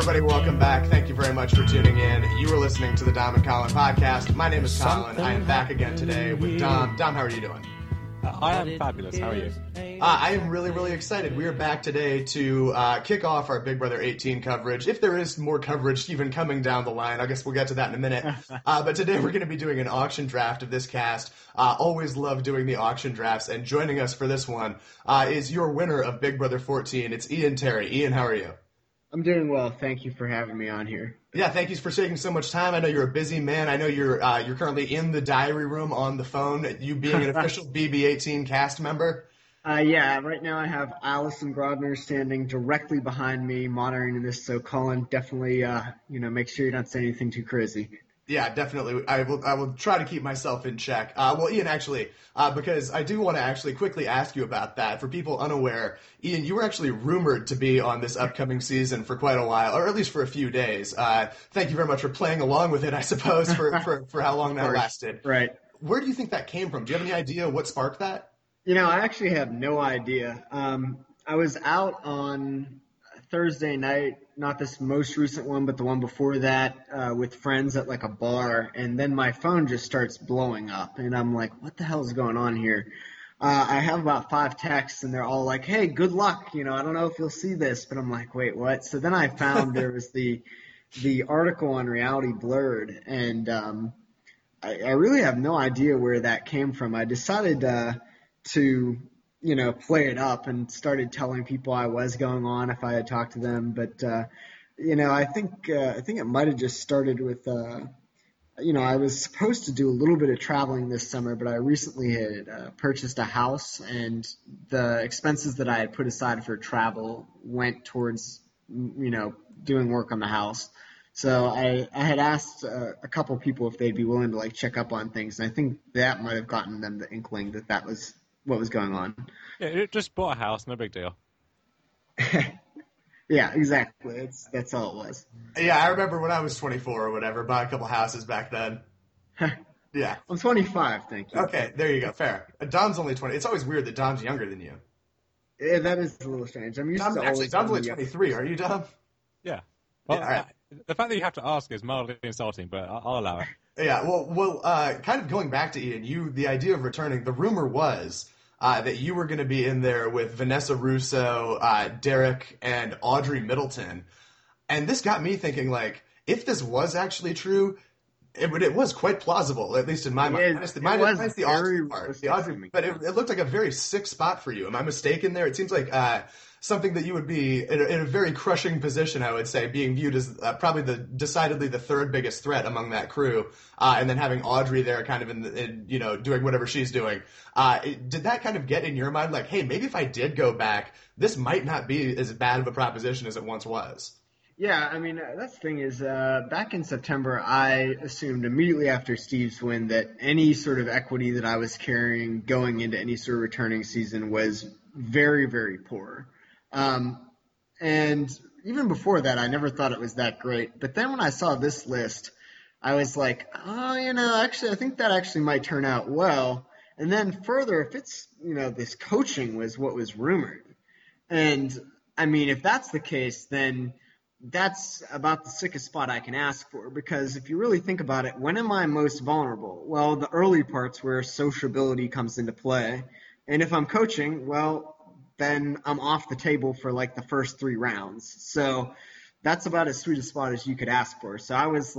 everybody. Welcome back. Thank you very much for tuning in. You are listening to the Dom and Colin podcast. My name is Colin. I am back again today with Dom. Dom, how are you doing? I am fabulous. How are you? I am really, really excited. We are back today to kick off our Big Brother 18 coverage. If there is more coverage even coming down the line, I guess we'll get to that in a minute. But today we're going to be doing an auction draft of this cast. Always love doing the auction drafts. And joining us for this one is your winner of Big Brother 14. It's Ian Terry. Ian, how are you? I'm doing well. Thank you for having me on here. Yeah, thank you for taking so much time. I know you're a busy man. I know you're currently in the diary room on the phone, you being an official BB18 cast member. Yeah, right now I have Allison Grodner standing directly behind me monitoring this, so Colin, definitely make sure you don't say anything too crazy. Yeah, definitely. I will try to keep myself in check. Well, Ian, actually, because I do want to actually quickly ask you about that. For people unaware, Ian, you were actually rumored to be on this upcoming season for quite a while, or at least for a few days. Thank you very much for playing along with it, I suppose, for how long that lasted. Right. Where do you think that came from? Do you have any idea what sparked that? I actually have no idea. I was out on Thursday night, not this most recent one, but the one before that, with friends at like a bar, and then my phone just starts blowing up, and I'm like, what the hell is going on here? I have about 5 texts, and they're all like, hey, good luck, I don't know if you'll see this, but I'm like, wait, what? So then I found there was the article on Reality Blurred, and I really have no idea where that came from. I decided to play it up and started telling people I was going on if I had talked to them. But, I think it might have just started with, I was supposed to do a little bit of traveling this summer, but I recently had purchased a house, and the expenses that I had put aside for travel went towards, doing work on the house. So I had asked a couple people if they'd be willing to check up on things, and I think that might have gotten them the inkling that was what was going on. Yeah, it just bought a house, no big deal. Yeah, exactly. That's all it was. Yeah, I remember when I was 24 or whatever, bought a couple houses back then. Yeah. I'm 25, thank you. Okay, there you go. Fair. Dom's only 20. It's always weird that Dom's younger than you. Yeah, that is a little strange. I'm used to Dom's only 23. Are you, Dom? Yeah. Well, yeah, all right. The fact that you have to ask is mildly insulting, but I'll allow it. Yeah, well, kind of going back to Ian, the idea of returning, the rumor was that you were going to be in there with Vanessa Russo, Derek, and Audrey Middleton. And this got me thinking, if this was actually true, it was quite plausible, at least in my mind. Minus the Audrey part. But it looked like a very sick spot for you. Am I mistaken there? It seems like something that you would be in a very crushing position, I would say, being viewed as probably decidedly the third biggest threat among that crew, and then having Audrey there kind of in doing whatever she's doing. Did that kind of get in your mind, hey, maybe if I did go back, this might not be as bad of a proposition as it once was? Yeah, I mean, that's the thing is, back in September, I assumed immediately after Steve's win that any sort of equity that I was carrying going into any sort of returning season was very, very poor. And even before that, I never thought it was that great. But then when I saw this list, I was like, actually, I think that actually might turn out well. And then further, if it's, this coaching was what was rumored. And, I mean, if that's the case, then that's about the sickest spot I can ask for, because if you really think about it, when am I most vulnerable? Well, the early parts where sociability comes into play. And if I'm coaching, well, then I'm off the table for the first 3 rounds. So that's about as sweet a spot as you could ask for. So I was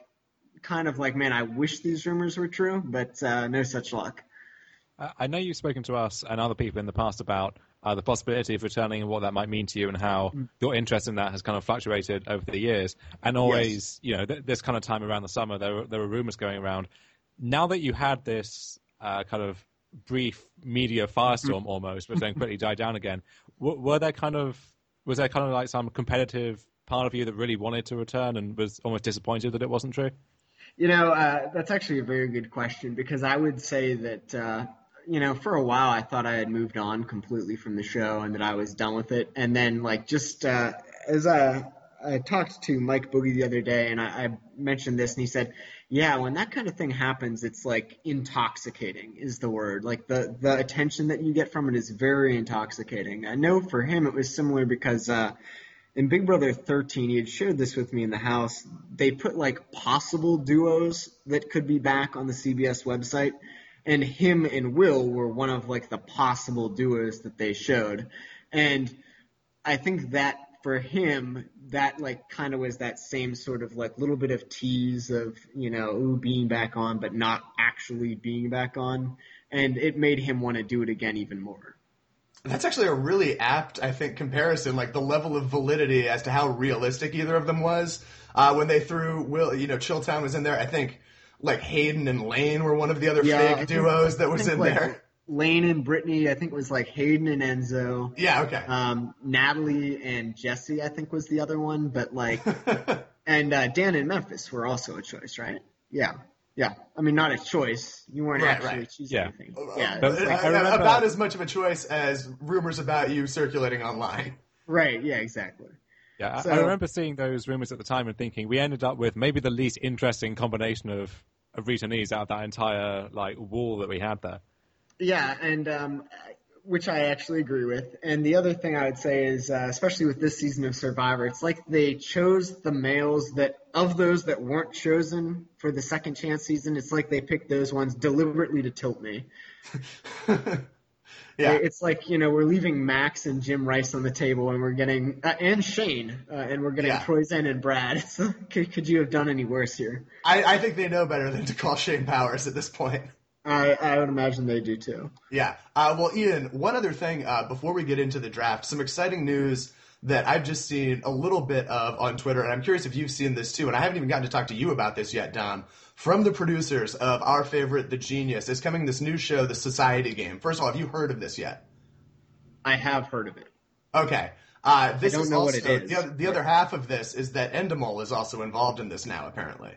man, I wish these rumors were true, but no such luck. I know you've spoken to us and other people in the past about the possibility of returning and what that might mean to you, and how your interest in that has kind of fluctuated over the years. And always, this kind of time around the summer, there were rumors going around. Now that you had this kind of brief media firestorm almost, but then quickly died down again, was there kind of some competitive part of you that really wanted to return and was almost disappointed that it wasn't true? That's actually a very good question, because I would say that for a while I thought I had moved on completely from the show and that I was done with it. And then as I talked to Mike Boogie the other day, and I mentioned this, and he said, yeah, when that kind of thing happens, it's intoxicating is the word. The attention that you get from it is very intoxicating. I know for him it was similar because in Big Brother 13, he had shared this with me in the house. They put like possible duos that could be back on the CBS website, and him and Will were one of like the possible duos that they showed. And I think that for him, that like kind of was that same sort of like little bit of tease of, being back on, but not actually being back on. And it made him want to do it again even more. That's actually a really apt, I think, comparison, like the level of validity as to how realistic either of them was. When they threw Will, Chilltown was in there. I think like Hayden and Lane were one of the other fake duos that was in there. Lane and Brittany, I think was like Hayden and Enzo. Yeah, okay. Natalie and Jesse, I think was the other one, but like, and Dan and Memphis were also a choice, right? Yeah. Yeah, I mean, not a choice. You weren't actually choosing anything. Yeah, about as much of a choice as rumors about you circulating online. Right, yeah, exactly. Yeah, I remember seeing those rumors at the time and thinking we ended up with maybe the least interesting combination of returnees out of that entire like wall that we had there. Yeah, and which I actually agree with. And the other thing I would say is, especially with this season of Survivor, it's like they chose the males that, of those that weren't chosen for the second chance season, it's like they picked those ones deliberately to tilt me. Yeah. It's like, we're leaving Max and Jim Rice on the table, and we're getting, and Shane, and we're getting Troyzen and Brad. So, could you have done any worse here? I think they know better than to call Shane Powers at this point. I would imagine they do too. Yeah. Well, Ian, one other thing before we get into the draft, some exciting news that I've just seen a little bit of on Twitter, and I'm curious if you've seen this too, and I haven't even gotten to talk to you about this yet, Dom. From the producers of our favorite, The Genius, is coming this new show, The Society Game. First of all, have you heard of this yet? I have heard of it. Okay. This I don't know what it is. The other half of this is that Endemol is also involved in this now, apparently.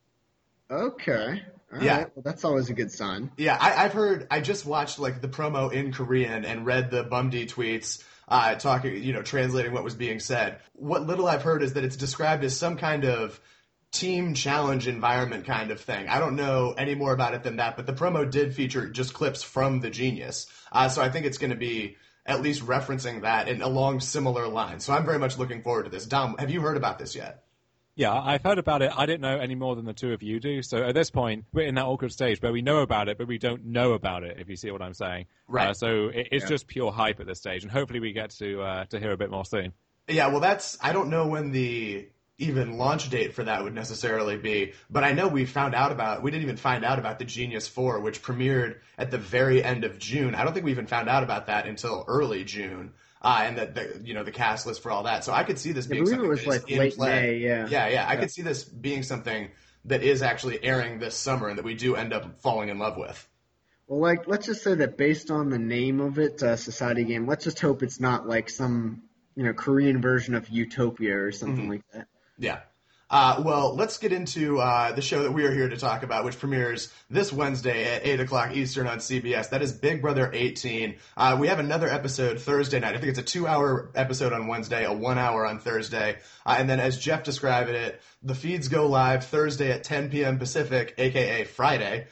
Okay. All yeah, right. Well, that's always a good sign. Yeah, I've heard. I just watched like the promo in Korean and read the Bumdi tweets, talking, translating what was being said. What little I've heard is that it's described as some kind of team challenge environment kind of thing. I don't know any more about it than that, but the promo did feature just clips from The Genius, so I think it's going to be at least referencing that and along similar lines. So I'm very much looking forward to this. Dom, have you heard about this yet? Yeah, I've heard about it. I didn't know any more than the two of you do. So at this point, we're in that awkward stage where we know about it, but we don't know about it, if you see what I'm saying. Right. So it's just pure hype at this stage, and hopefully we get to hear a bit more soon. Yeah, well, I don't know when the even launch date for that would necessarily be, but I know we didn't even find out about the Genius 4, which premiered at the very end of June. I don't think we even found out about that until early June. And the cast list for all that. So I could see this being something it was like late May, Yeah. I could see this being something that is actually airing this summer and that we do end up falling in love with. Well, like, let's just say that based on the name of it, Society Game, let's just hope it's not like some, Korean version of Utopia or something like that. Yeah. Well, let's get into the show that we are here to talk about, which premieres this Wednesday at 8 o'clock Eastern on CBS. That is Big Brother 18. We have another episode Thursday night. I think it's a 2-hour episode on Wednesday, a 1 hour on Thursday. And then as Jeff described it, the feeds go live Thursday at 10 p.m. Pacific, a.k.a. Friday.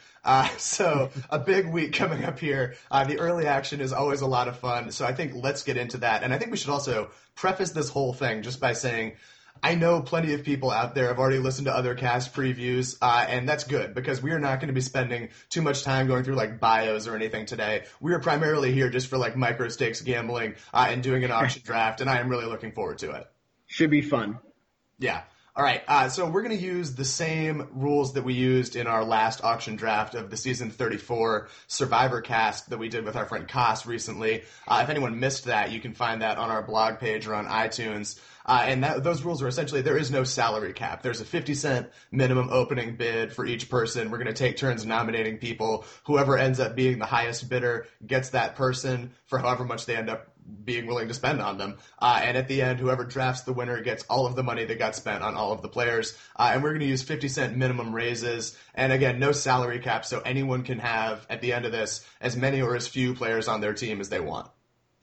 So a big week coming up here. The early action is always a lot of fun. So I think let's get into that. And I think we should also preface this whole thing just by saying, I know plenty of people out there have already listened to other cast previews, and that's good because we are not going to be spending too much time going through like bios or anything today. We are primarily here just for like micro stakes gambling and doing an auction draft, and I am really looking forward to it. Should be fun. Yeah. All right. So we're going to use the same rules that we used in our last auction draft of the season 34 Survivor cast that we did with our friend Koss recently. If anyone missed that, you can find that on our blog page or on iTunes. And those rules are essentially there is no salary cap. There's a 50-cent minimum opening bid for each person. We're going to take turns nominating people. Whoever ends up being the highest bidder gets that person for however much they end up being willing to spend on them. And at the end, whoever drafts the winner gets all of the money that got spent on all of the players. And we're going to use 50-cent minimum raises. And again, no salary cap, so anyone can have, at the end of this, as many or as few players on their team as they want.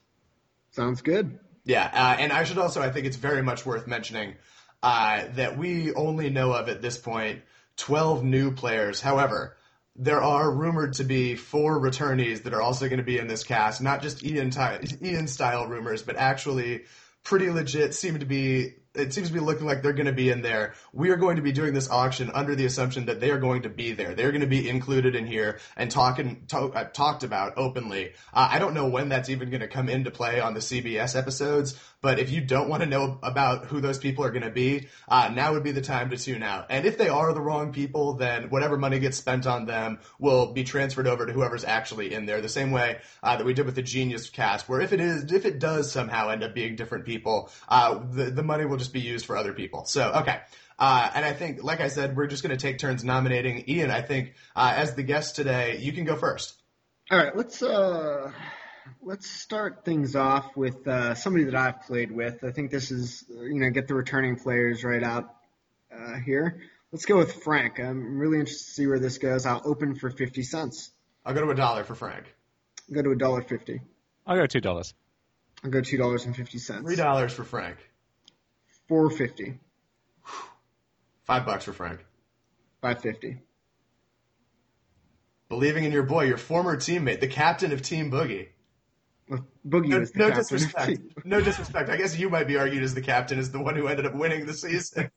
Sounds good. Yeah, and I should also, I think it's very much worth mentioning that we only know of at this point 12 new players. However, there are rumored to be 4 returnees that are also going to be in this cast, not just Ian-style rumors, but actually pretty legit, it seems to be looking like they're going to be in there. We are going to be doing this auction under the assumption that they are going to be there. They're going to be included in here and talked about openly. I don't know when that's even going to come into play on the CBS episodes, but if you don't want to know about who those people are going to be, now would be the time to tune out. And if they are the wrong people, then whatever money gets spent on them will be transferred over to whoever's actually in there. The same way that we did with the Genius cast, where if it does somehow end up being different people, the money will just be used for other people. So, okay. And I think, like I said, we're just going to take turns nominating. Ian, I think, as the guest today, you can go first. All right, let's start things off with somebody that I've played with. I think this is, get the returning players right out here. Let's go with Frank. I'm really interested to see where this goes. I'll open for 50 cents. I'll go to $1 for Frank. I'll go to $1.50. I'll go $2. I'll go $2.50. $3 for Frank. $4.50. $5 for Frank. $5.50. Believing in your boy, your former teammate, the captain of Team Boogie. Well, Boogie was the captain. Disrespect. No disrespect. I guess you might be argued as the captain, as the one who ended up winning the season.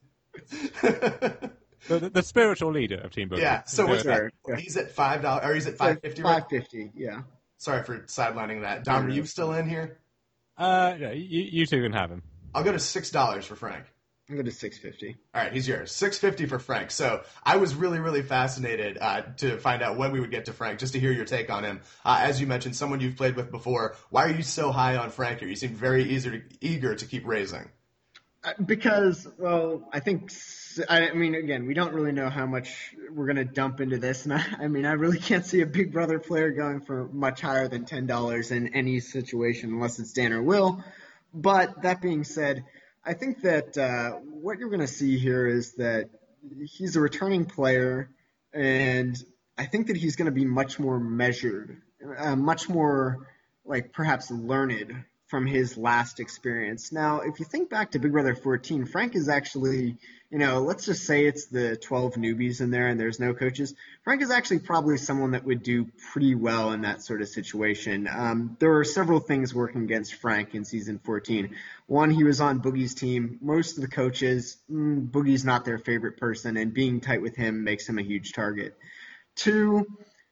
The spiritual leader of Team Boogie. Yeah. So what's that? He's at $5, or he's at $5.50. $5.50. Yeah. Sorry for sidelining that. Dom, are you still in here? Yeah, you two can have him. I'll go to $6 for Frank. I'll go to $6.50. All right, he's yours. $6.50 for Frank. So I was really, really fascinated to find out when we would get to Frank, just to hear your take on him. As you mentioned, someone you've played with before. Why are you so high on Frank here? You seem very eager to keep raising. Because, well, I mean, again, we don't really know how much we're going to dump into this. And I really can't see a Big Brother player going for much higher than $10 in any situation unless it's Dan or Will. But that being said, I think that what you're going to see here is that he's a returning player, and I think that he's going to be much more measured, much more like perhaps learned from his last experience. Now, if you think back to Big Brother 14, Frank is actually, let's just say it's the 12 newbies in there and there's no coaches. Frank is actually probably someone that would do pretty well in that sort of situation. There were several things working against Frank in season 14. One, he was on Boogie's team. Most of the coaches, Boogie's not their favorite person, and being tight with him makes him a huge target. Two,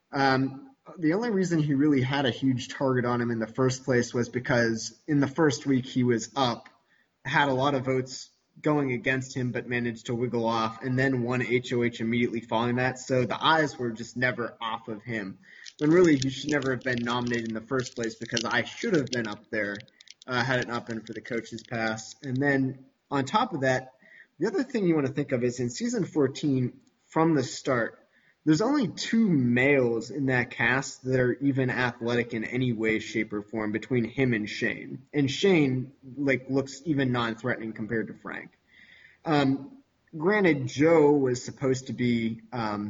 the only reason he really had a huge target on him in the first place was because in the first week he was up, had a lot of votes going against him, but managed to wiggle off, and then won HOH immediately following that. So the eyes were just never off of him. When really he should never have been nominated in the first place, because I should have been up there had it not been for the coach's pass. And then on top of that, the other thing you want to think of is in season 14, from the start, there's only 2 males in that cast that are even athletic in any way, shape, or form between him and Shane. And Shane looks even non-threatening compared to Frank. Granted, Joe was supposed to be,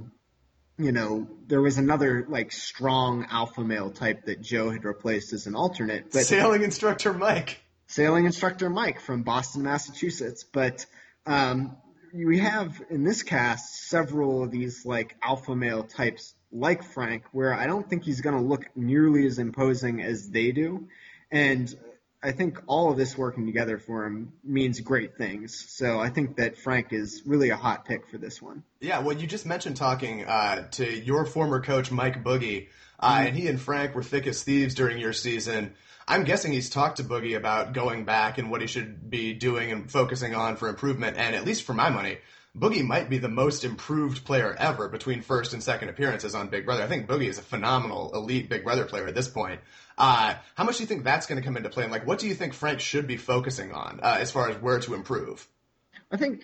there was another strong alpha male type that Joe had replaced as an alternate. But Sailing instructor Mike from Boston, Massachusetts. But we have in this cast several of these alpha male types like Frank, where I don't think he's going to look nearly as imposing as they do. And I think all of this working together for him means great things. So I think that Frank is really a hot pick for this one. Yeah, well, you just mentioned talking to your former coach, Mike Boogie, and he and Frank were thick as thieves during your season. I'm guessing he's talked to Boogie about going back and what he should be doing and focusing on for improvement. And at least for my money, Boogie might be the most improved player ever between first and second appearances on Big Brother. I think Boogie is a phenomenal, elite Big Brother player at this point. How much do you think that's going to come into play? And what do you think Frank should be focusing on as far as where to improve? I think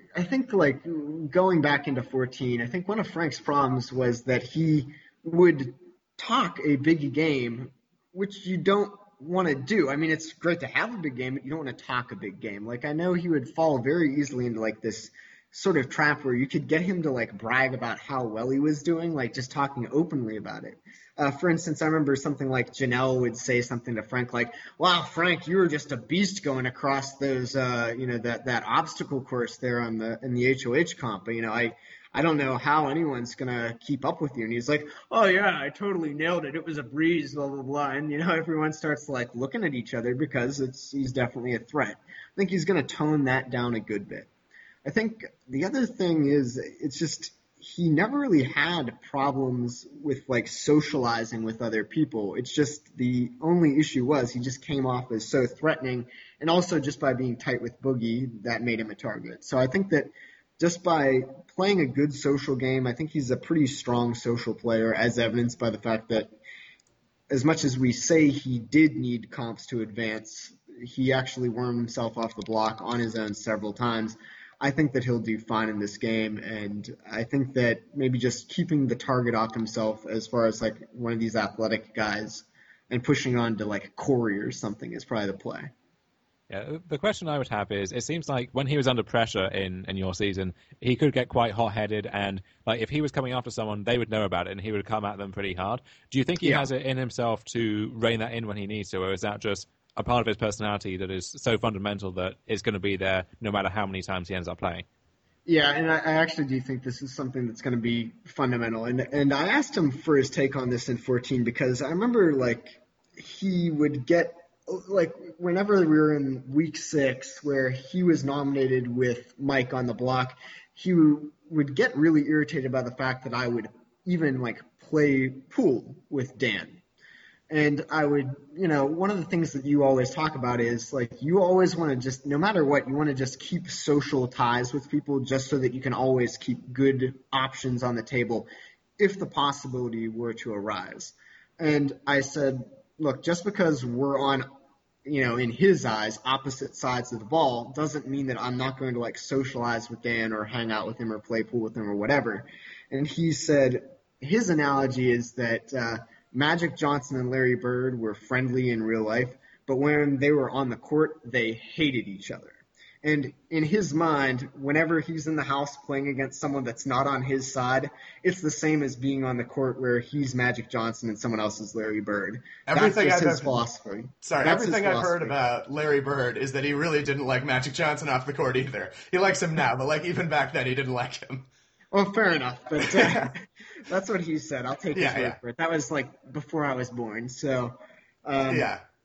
going back into 14, I think one of Frank's problems was that he would talk a big game, which you don't want to do. I mean, it's great to have a big game, but you don't want to talk a big game. I know he would fall very easily into this sort of trap where you could get him to brag about how well he was doing, just talking openly about it. For instance, I remember something like Janelle would say something to Frank "Wow, Frank, you were just a beast going across those, that obstacle course there in the HOH comp. I I don't know how anyone's going to keep up with you. And he's like, oh, yeah, I totally nailed it. It was a breeze, blah, blah, blah. And, everyone starts like looking at each other because he's definitely a threat. I think he's going to tone that down a good bit. I think the other thing is it's just he never really had problems with like socializing with other people. It's just the only issue was he just came off as so threatening, and also just by being tight with Boogie, that made him a target. So I think that just by playing a good social game, I think he's a pretty strong social player, as evidenced by the fact that as much as we say he did need comps to advance, he actually wormed himself off the block on his own several times. I think that he'll do fine in this game, and I think that maybe just keeping the target off himself as far as like one of these athletic guys and pushing on to like Corey or something is probably the play. Yeah, the question I would have is, it seems like when he was under pressure in your season, he could get quite hot-headed, and like if he was coming after someone, they would know about it, and he would come at them pretty hard. Do you think he has it in himself to rein that in when he needs to, or is that just a part of his personality that is so fundamental that it's going to be there no matter how many times he ends up playing? Yeah, and I actually do think this is something that's going to be fundamental. And I asked him for his take on this in 14 because I remember like he would get like whenever we were in week 6 where he was nominated with Mike on the block, he would get really irritated by the fact that I would even like play pool with Dan. And I would, one of the things that you always talk about is like you always want to just, no matter what, you want to just keep social ties with people just so that you can always keep good options on the table if the possibility were to arise. And I said, look, just because we're on, in his eyes, opposite sides of the ball doesn't mean that I'm not going to like socialize with Dan or hang out with him or play pool with him or whatever. And he said his analogy is that Magic Johnson and Larry Bird were friendly in real life, but when they were on the court, they hated each other. And in his mind, whenever he's in the house playing against someone that's not on his side, it's the same as being on the court where he's Magic Johnson and someone else is Larry Bird. Everything That's his philosophy. Everything I've heard about Larry Bird is that he really didn't like Magic Johnson off the court either. He likes him now, but like even back then, he didn't like him. Well, fair enough, but that's what he said. I'll take his word for it. That was like before I was born, so and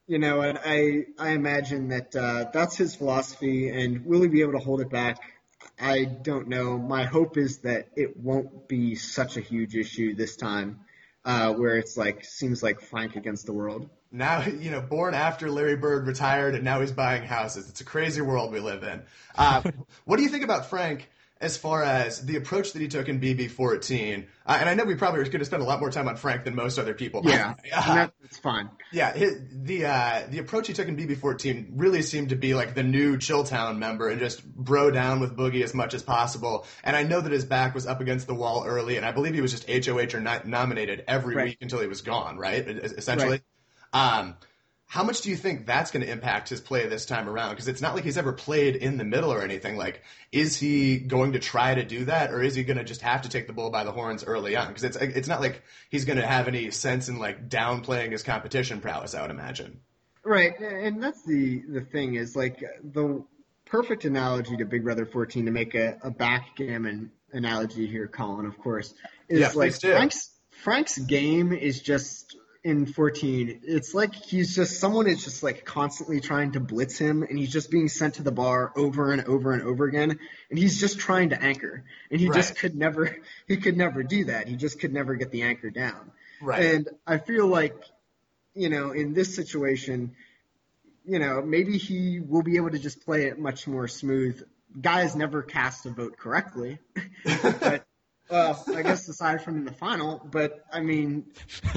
I imagine that that's his philosophy, and will he be able to hold it back? I don't know. My hope is that it won't be such a huge issue this time, where it's like seems like Frank against the world. Now, born after Larry Bird retired, and now he's buying houses. It's a crazy world we live in. What do you think about Frank as far as the approach that he took in BB14? And I know we probably are going to spend a lot more time on Frank than most other people. Yeah, that's fine. Yeah, the approach he took in BB14 really seemed to be like the new Chilltown member and just bro down with Boogie as much as possible. And I know that his back was up against the wall early, and I believe he was just HOH or nominated every week until he was gone, right? Essentially. Right. How much do you think that's going to impact his play this time around? Because it's not like he's ever played in the middle or anything. Like, is he going to try to do that, or is he going to just have to take the bull by the horns early on? Because it's not like he's going to have any sense in like downplaying his competition prowess, I would imagine. Right, and that's the thing is like the perfect analogy to Big Brother 14 to make a backgammon analogy here, Colin, of course, is like Frank's game is just. In 14, it's like he's just someone is just like constantly trying to blitz him, and he's just being sent to the bar over and over and over again, and he's just trying to anchor, and he just could never do that. He just could never get the anchor down. Right. And I feel like, in this situation, maybe he will be able to just play it much more smooth. Guys never cast a vote correctly, but. Well, I guess aside from in the final, but I mean,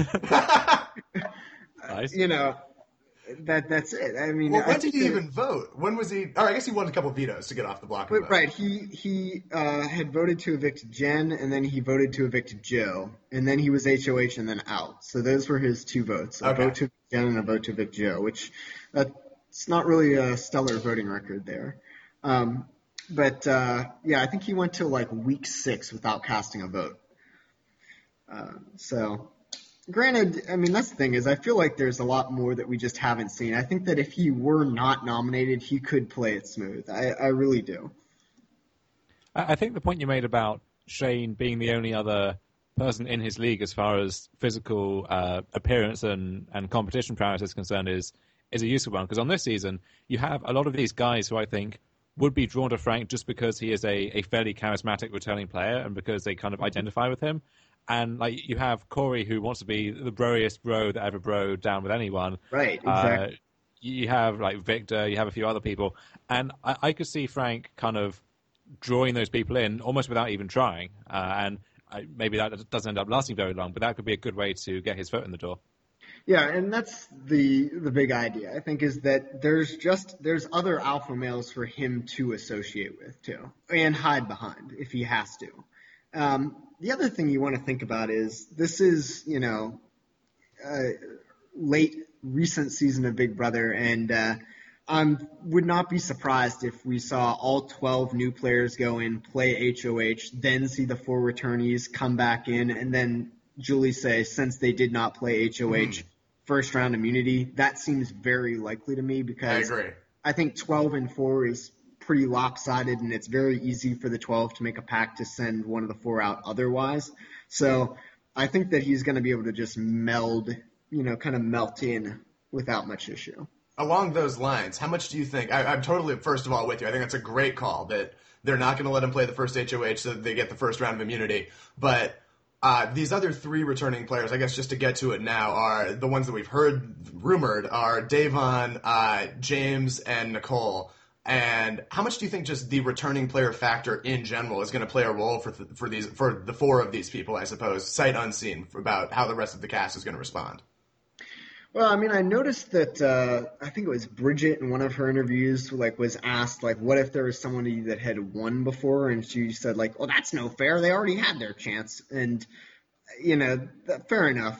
nice. That's it. I mean, when did he even vote? When was he? I guess he won a couple vetoes to get off the block. Right. He had voted to evict Jen, and then he voted to evict Joe, and then he was HOH and then out. So those were his 2 votes: a vote to evict Jen and a vote to evict Joe, which it's not really a stellar voting record there. But I think he went to like week 6 without casting a vote. So, granted, I mean, that's the thing is I feel like there's a lot more that we just haven't seen. I think that if he were not nominated, he could play it smooth. I really do. I think the point you made about Shane being the only other person in his league as far as physical appearance and competition prowess is concerned is a useful one. Because on this season, you have a lot of these guys who I think would be drawn to Frank just because he is a fairly charismatic returning player and because they kind of identify with him. And like you have Corey, who wants to be the broiest bro that ever broed down with anyone. Right, exactly. You have like Victor, you have a few other people. And I could see Frank kind of drawing those people in almost without even trying. Maybe that doesn't end up lasting very long, but that could be a good way to get his foot in the door. Yeah, and that's the big idea, I think, is that there's other alpha males for him to associate with, too, and hide behind if he has to. The other thing you want to think about is this is, late recent season of Big Brother, and I would not be surprised if we saw all 12 new players go in, play HOH, then see the 4 returnees come back in, and then Julie say, since they did not play HOH, first round immunity. That seems very likely to me because I agree. I think 12 and 4 is pretty lopsided, and it's very easy for the 12 to make a pact to send one of the 4 out otherwise. So I think that he's going to be able to just meld, kind of melt in without much issue. Along those lines, how much do you think? I'm totally, first of all, with you. I think that's a great call that they're not going to let him play the first HOH so that they get the first round of immunity. But these other 3 returning players, I guess just to get to it now, are the ones that we've heard rumored are Davon, James, and Nicole. And how much do you think just the returning player factor in general is going to play a role for the 4 of these people, I suppose, sight unseen, about how the rest of the cast is going to respond? Well, I mean, I noticed that I think it was Bridget in one of her interviews, was asked, what if there was somebody that had won before, and she said, well, that's no fair. They already had their chance, and fair enough.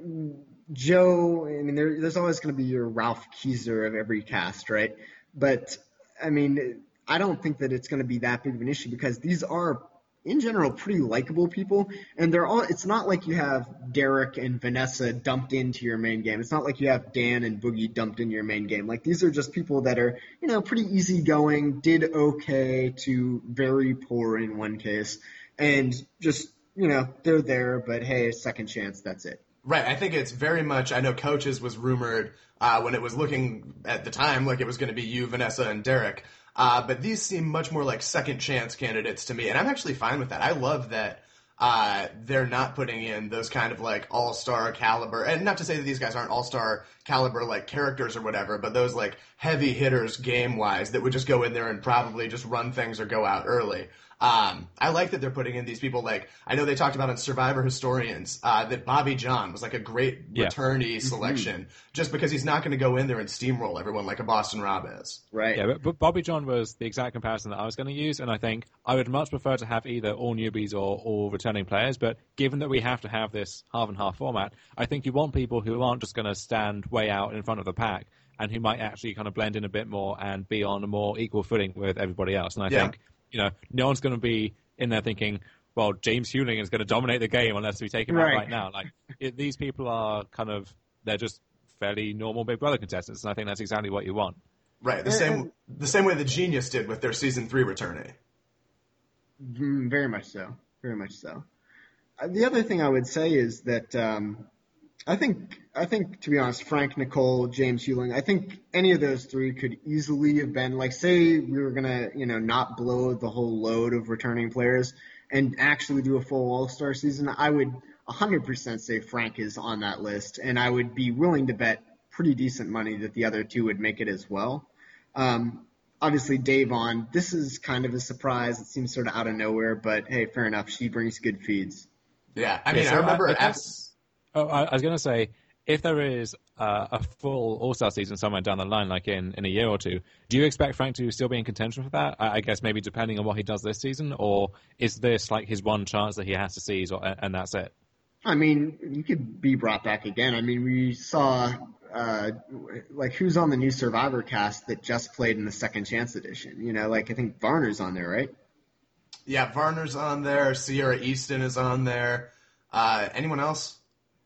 Joe, I mean, there's always going to be your Ralph Keiser of every cast, right? But I mean, I don't think that it's going to be that big of an issue because these are, in general, pretty likable people, and it's not like you have Derek and Vanessa dumped into your main game. It's not like you have Dan and Boogie dumped into your main game. These are just people that are, pretty easygoing, did okay to very poor in one case, and just, they're there, but hey, second chance, that's it. Right. I think it's very much, I know Coaches was rumored when it was looking at the time like it was going to be you, Vanessa, and Derek. But these seem much more like second chance candidates to me. And I'm actually fine with that. I love that they're not putting in those kind of all-star caliber. And not to say that these guys aren't all-star caliber characters or whatever, but those heavy hitters game-wise that would just go in there and probably just run things or go out early. I like that they're putting in these people I know they talked about in Survivor Historians that Bobby John was a great returnee selection just because he's not going to go in there and steamroll everyone like a Boston Rob is. Right. Yeah, but Bobby John was the exact comparison that I was going to use, and I think I would much prefer to have either all newbies or all returning players, but given that we have to have this half and half format, I think you want people who aren't just going to stand way out in front of the pack and who might actually kind of blend in a bit more and be on a more equal footing with everybody else. And I think no one's going to be in there thinking, well, James Hewling is going to dominate the game unless we take him out right now. These people are they're just fairly normal Big Brother contestants, and I think that's exactly what you want. Right. The same way the Genius did with their season 3 returnee. Very much so. Very much so. The other thing I would say is that I think, to be honest, Frank, Nicole, James Hewling, I think any of those 3 could easily have been, say we were going to, not blow the whole load of returning players and actually do a full All-Star season. I would 100% say Frank is on that list, and I would be willing to bet pretty decent money that the other 2 would make it as well. Obviously, Davon, this is kind of a surprise. It seems sort of out of nowhere, but hey, fair enough. She brings good feeds. Yeah, I mean, I remember I was going to say, if there is a full All-Star season somewhere down the line, in a year or 2, do you expect Frank to still be in contention for that? I guess maybe depending on what he does this season, or is this his one chance that he has to seize, and that's it? I mean, you could be brought back again. I mean, we saw who's on the new Survivor cast that just played in the Second Chance edition. I think Varner's on there, right? Yeah, Varner's on there. Sierra Easton is on there. Anyone else?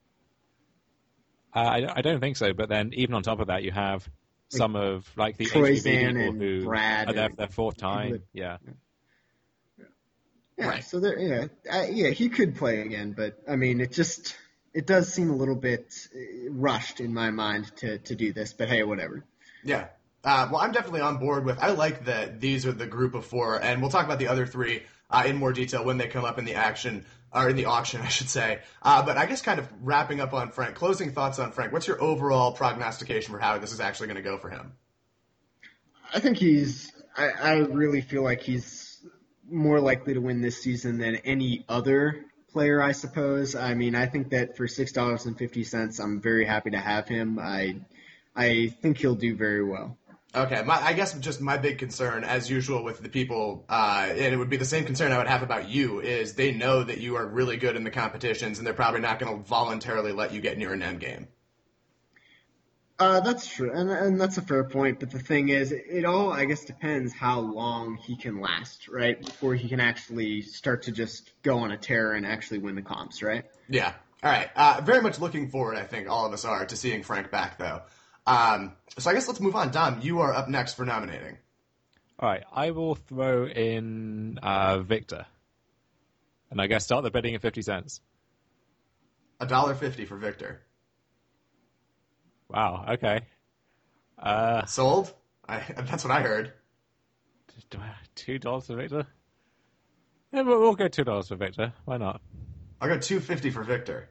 I don't think so, but then even on top of that, you have some of the Troy HGB people and who Brad are there for their 4th time. Yeah. Yeah, Right. so he could play again, but I mean, it does seem a little bit rushed in my mind to do this. But hey, whatever. Yeah. Well, I'm definitely on board with. I like that these are the group of four, and we'll talk about the other three in more detail when they come up in the action or in the auction, I should say. But I guess kind of wrapping up on Frank, closing thoughts on Frank. What's your overall prognostication for how this is actually going to go for him? I think I really feel like he's more likely to win this season than any other player, I suppose. I mean, I think that for $6.50, I'm very happy to have him. I think he'll do very well. Okay, I guess just my big concern, as usual with the people, and it would be the same concern I would have about you, is they know that you are really good in the competitions, and they're probably not going to voluntarily let you get near an end game. That's true, and that's a fair point. But the thing is, it all, I guess, depends how long he can last, right? Before he can actually start to just go on a tear and actually win the comps, right? Yeah. All right. Very much looking forward, I think, all of us are, to seeing Frank back, though. So I guess let's move on. Dom, you are up next for nominating. All right, I will throw in Victor. And I guess start the bidding at 50 cents. $1.50 for Victor. Wow, okay. Sold? That's what I heard. $2 for Victor? Yeah, we'll go $2 for Victor. Why not? I'll go $2.50 for Victor.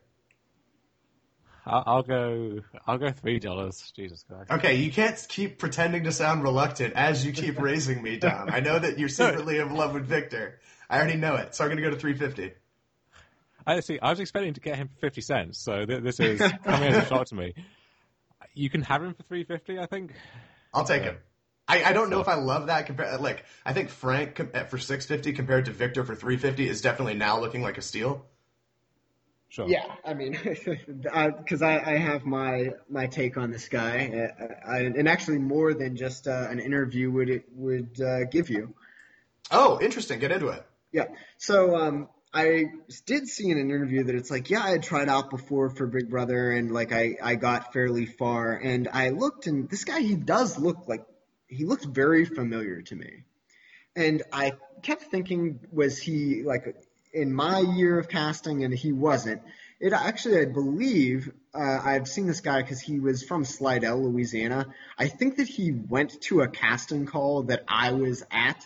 I'll go $3. Jesus Christ. Okay, you can't keep pretending to sound reluctant as you keep raising me, Dom. I know that you're secretly in love with Victor. I already know it, so I'm going to go to $3.50. I was expecting to get him for 50 cents, so this is coming as a shock to me. You can have him for $3.50, I think. I'll take him. I don't know if I love that. I think Frank for $6.50 compared to Victor for $3.50 is definitely now looking like a steal. Sure. Yeah, I mean, because I have my take on this guy, and actually more than just an interview would give you. Oh, interesting. Get into it. Yeah. So I did see in an interview that it's like, yeah, I had tried out before for Big Brother, and like I got fairly far, and I looked, and this guy, he looked very familiar to me, and I kept thinking, was he like in my year of casting, and he wasn't. It actually, I believe, I've seen this guy because he was from Slidell, Louisiana. I think that he went to a casting call that I was at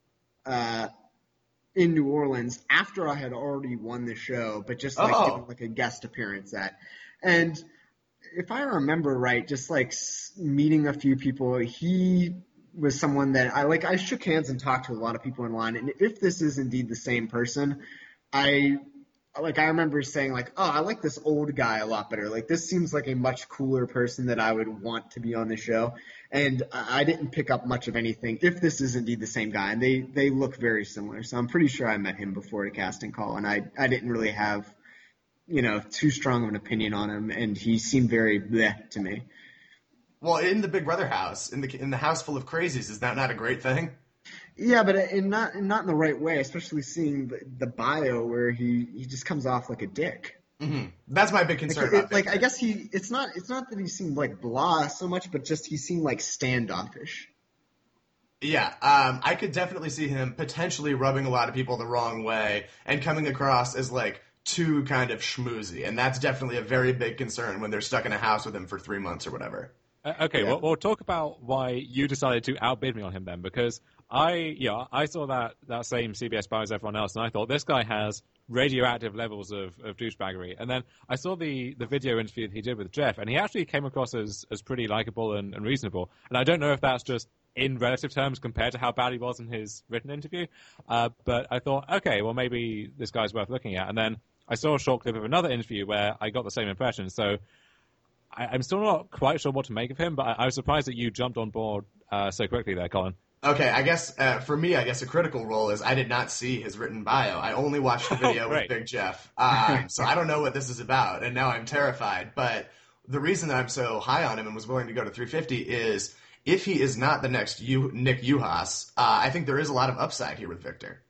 in New Orleans after I had already won the show, but just like doing like a guest appearance at. And if I remember right, just like meeting a few people, he was someone that I shook hands and talked to a lot of people in line. And if this is indeed the same person, I remember saying like, oh, I like this old guy a lot better. Like this seems like a much cooler person that I would want to be on the show. And I didn't pick up much of anything if this is indeed the same guy. And they look very similar. So I'm pretty sure I met him before the casting call, and I didn't really have, too strong of an opinion on him, and he seemed very bleh to me. Well, in the Big Brother house, in the house full of crazies, is that not a great thing? Yeah, but not in the right way, especially seeing the bio where he just comes off like a dick. Mm-hmm. That's my big concern. I guess it's not that he seemed like blah so much, but just he seemed like standoffish. Yeah, I could definitely see him potentially rubbing a lot of people the wrong way and coming across as like too kind of schmoozy, and that's definitely a very big concern when they're stuck in a house with him for 3 months or whatever. Okay, yeah. We'll talk about why you decided to outbid me on him then, because I saw that same CBS bio as everyone else, and I thought this guy has radioactive levels of douchebaggery. And then I saw the video interview that he did with Jeff, and he actually came across as pretty likable and reasonable. And I don't know if that's just in relative terms compared to how bad he was in his written interview, but I thought, okay, well maybe this guy's worth looking at. And then I saw a short clip of another interview where I got the same impression, so I'm still not quite sure what to make of him, but I was surprised that you jumped on board so quickly there, Colin. Okay, I guess for me, a critical role is I did not see his written bio. I only watched the video with Big Jeff. So I don't know what this is about, and now I'm terrified. But the reason that I'm so high on him and was willing to go to 350 is if he is not the next Nick Uhas, I think there is a lot of upside here with Victor.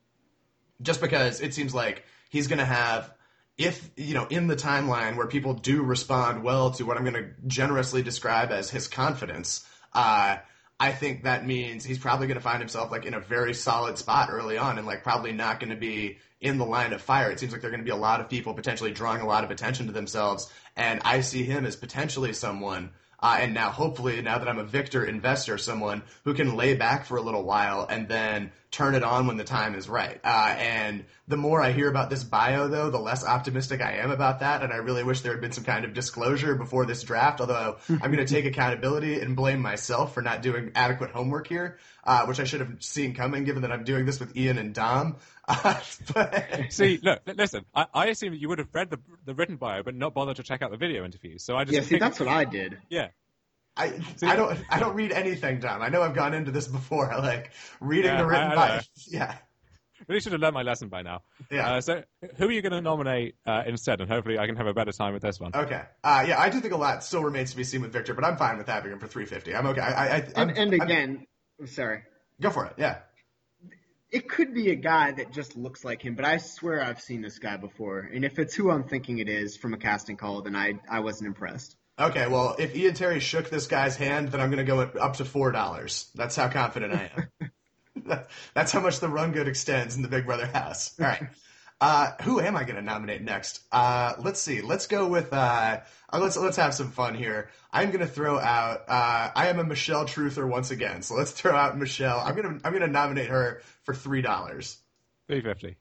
Just because it seems like he's going to have, if, in the timeline where people do respond well to what I'm going to generously describe as his confidence, I think that means he's probably going to find himself like in a very solid spot early on and like probably not going to be in the line of fire. It seems like there are going to be a lot of people potentially drawing a lot of attention to themselves. And I see him as potentially someone, and now hopefully now that I'm a Victor investor, someone who can lay back for a little while and then turn it on when the time is right. And the more I hear about this bio, though, the less optimistic I am about that. And I really wish there had been some kind of disclosure before this draft, although I'm going to take accountability and blame myself for not doing adequate homework here, which I should have seen coming given that I'm doing this with Ian and Dom. See, look, listen, I assume that you would have read the written bio but not bothered to check out the video interviews. So I just that's what I did. Yeah. I don't read anything, Dom. I know I've gone into this before. I like reading the written bio. Yeah. Really should have learned my lesson by now. Yeah. So who are you going to nominate instead? And hopefully I can have a better time with this one. Okay. Yeah, I do think a lot still remains to be seen with Victor, but I'm fine with having him for 350. I'm okay. I'm sorry. Go for it. Yeah. It could be a guy that just looks like him, but I swear I've seen this guy before. And if it's who I'm thinking it is from a casting call, then I wasn't impressed. Okay, well, if Ian Terry shook this guy's hand, then I'm going to go up to $4. That's how confident I am. That's how much the run good extends in the Big Brother house. All right. Who am I going to nominate next? Let's see. Let's go with let's have some fun here. I'm going to throw out I am a Michelle Truther once again. So let's throw out Michelle. I'm going to nominate her for $3. $3.50.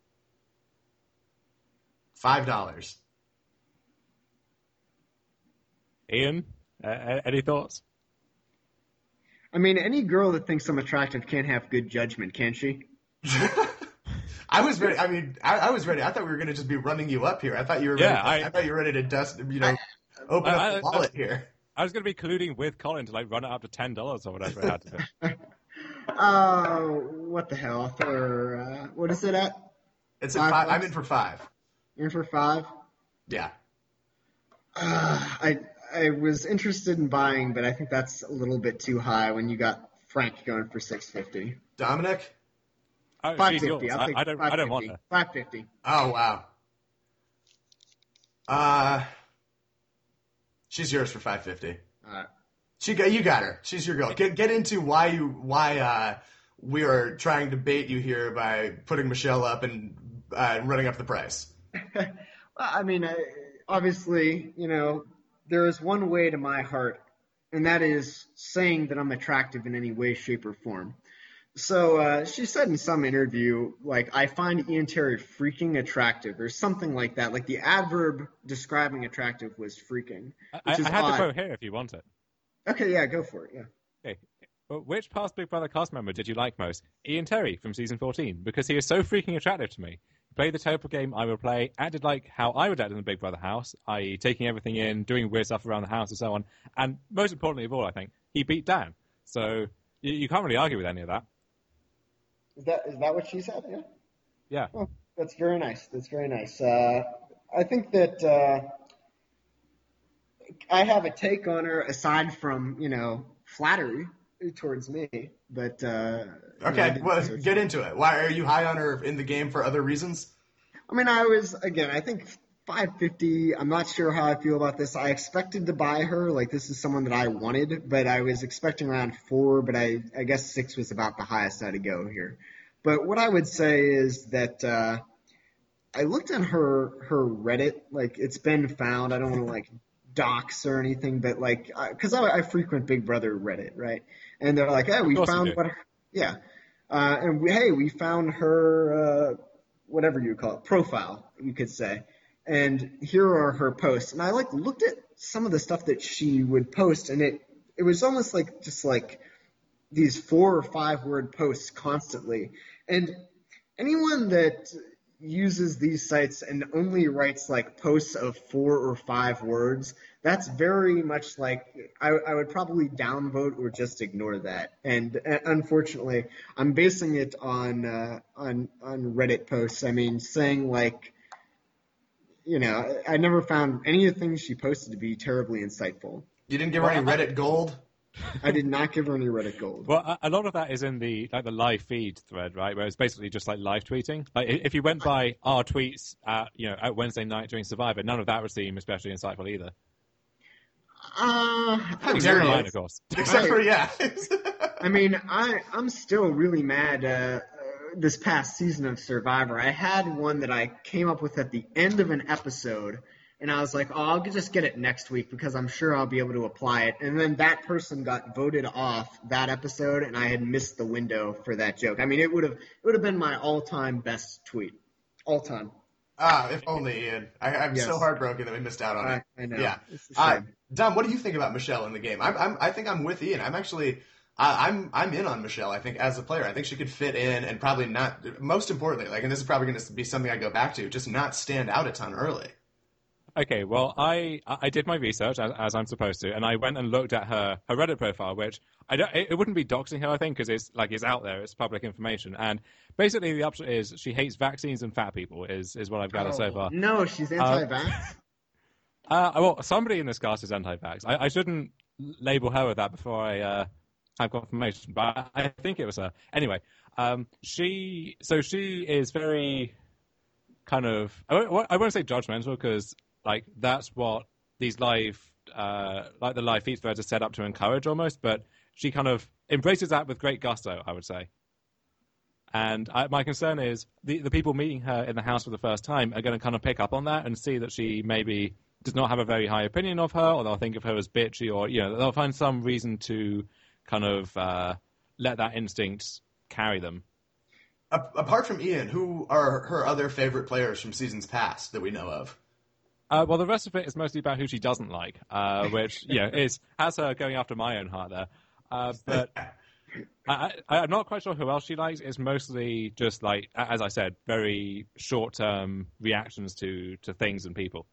$5. Ian, any thoughts? I mean, any girl that thinks I'm attractive can't have good judgment, can she? I was ready. I mean, I was ready. I thought we were going to just be running you up here. I thought you were. Ready, I thought you were ready to dust. Open up the wallet here. I was going to be colluding with Colin to like run it up to $10 or whatever it had to be. What the hell? For what is it at? It's at 5. I'm in for 5. You're in for 5? Yeah. I was interested in buying, but I think that's a little bit too high when you got Frank going for $650. Dominic? $550. I don't want her. $550. Oh wow. She's yours for $550. All right. You got her. She's your girl. Get into why we are trying to bait you here by putting Michelle up and running up the price. Well, I mean, obviously, there is one way to my heart, and that is saying that I'm attractive in any way, shape, or form. So she said in some interview, like, I find Ian Terry freaking attractive, or something like that. Like, the adverb describing attractive was freaking. I had the quote here if you want it. Okay, yeah, go for it, yeah. Okay. But which past Big Brother cast member did you like most? Ian Terry from season 14, because he is so freaking attractive to me. He played the type of game I would play, acted like how I would act in the Big Brother house, i.e. taking everything in, doing weird stuff around the house and so on. And most importantly of all, I think, he beat Dan. So you can't really argue with any of that. Is that what she said? Yeah. Yeah. Oh, that's very nice. That's very nice. I think that I have a take on her aside from flattery towards me, but okay. Well, get into it. Why are you high on her in the game for other reasons? I mean, I think $550. I'm not sure how I feel about this. I expected to buy her. Like, this is someone that I wanted, but I was expecting around 4, but I guess 6 was about the highest I'd go here. But what I would say is that I looked on her Reddit. Like, it's been found. I don't want to like dox or anything, but like, because I frequent Big Brother Reddit, right? And they're like, hey, we found what? Yeah, and we found her whatever you call it, profile, you could say. And here are her posts. And I looked at some of the stuff that she would post, and it was almost like just like these 4 or 5 word posts constantly. And anyone that uses these sites and only writes like posts of 4 or 5 words, that's very much like I would probably downvote or just ignore that. And unfortunately, I'm basing it on Reddit posts. I mean, saying like, I never found any of the things she posted to be terribly insightful. You didn't give her any Reddit gold? I did not give her any Reddit gold. Well, a lot of that is in the live feed thread, right? Where it's basically just like live tweeting. Like if you went by our tweets at Wednesday night during Survivor, none of that would seem especially insightful either. How don't dare know. Mine, of course. Except for, yeah. I mean, I'm still really mad this past season of Survivor. I had one that I came up with at the end of an episode, and I was like, oh, I'll just get it next week because I'm sure I'll be able to apply it. And then that person got voted off that episode, and I had missed the window for that joke. I mean, it would have been my all-time best tweet. All time. If only, Ian. I'm so heartbroken that we missed out on it. I know. Yeah. It's a shame. Dom, what do you think about Michelle in the game? I think I'm with Ian. I'm actually, I'm in on Michelle. I think as a player, I think she could fit in and probably not. Most importantly, and this is probably going to be something I go back to, just not stand out a ton early. Okay, well, I did my research as I'm supposed to, and I went and looked at her Reddit profile, which it wouldn't be doxing her, I think, because it's out there, it's public information, and basically the upshot is she hates vaccines and fat people is what I've gathered so far. No, she's anti-vax. Well, somebody in this cast is anti-vax. I shouldn't label her with that before I have confirmation, but I think it was her. Anyway, she is very kind of I won't say judgmental because. That's what these live, the live feed threads are set up to encourage almost, but she kind of embraces that with great gusto, I would say. And my concern is the people meeting her in the house for the first time are going to kind of pick up on that and see that she maybe does not have a very high opinion of her, or they'll think of her as bitchy, or, they'll find some reason to kind of let that instinct carry them. Apart from Ian, who are her other favorite players from seasons past that we know of? Well, the rest of it is mostly about who she doesn't like, which has her going after my own heart there. But I'm not quite sure who else she likes. It's mostly just as I said, very short-term reactions to things and people.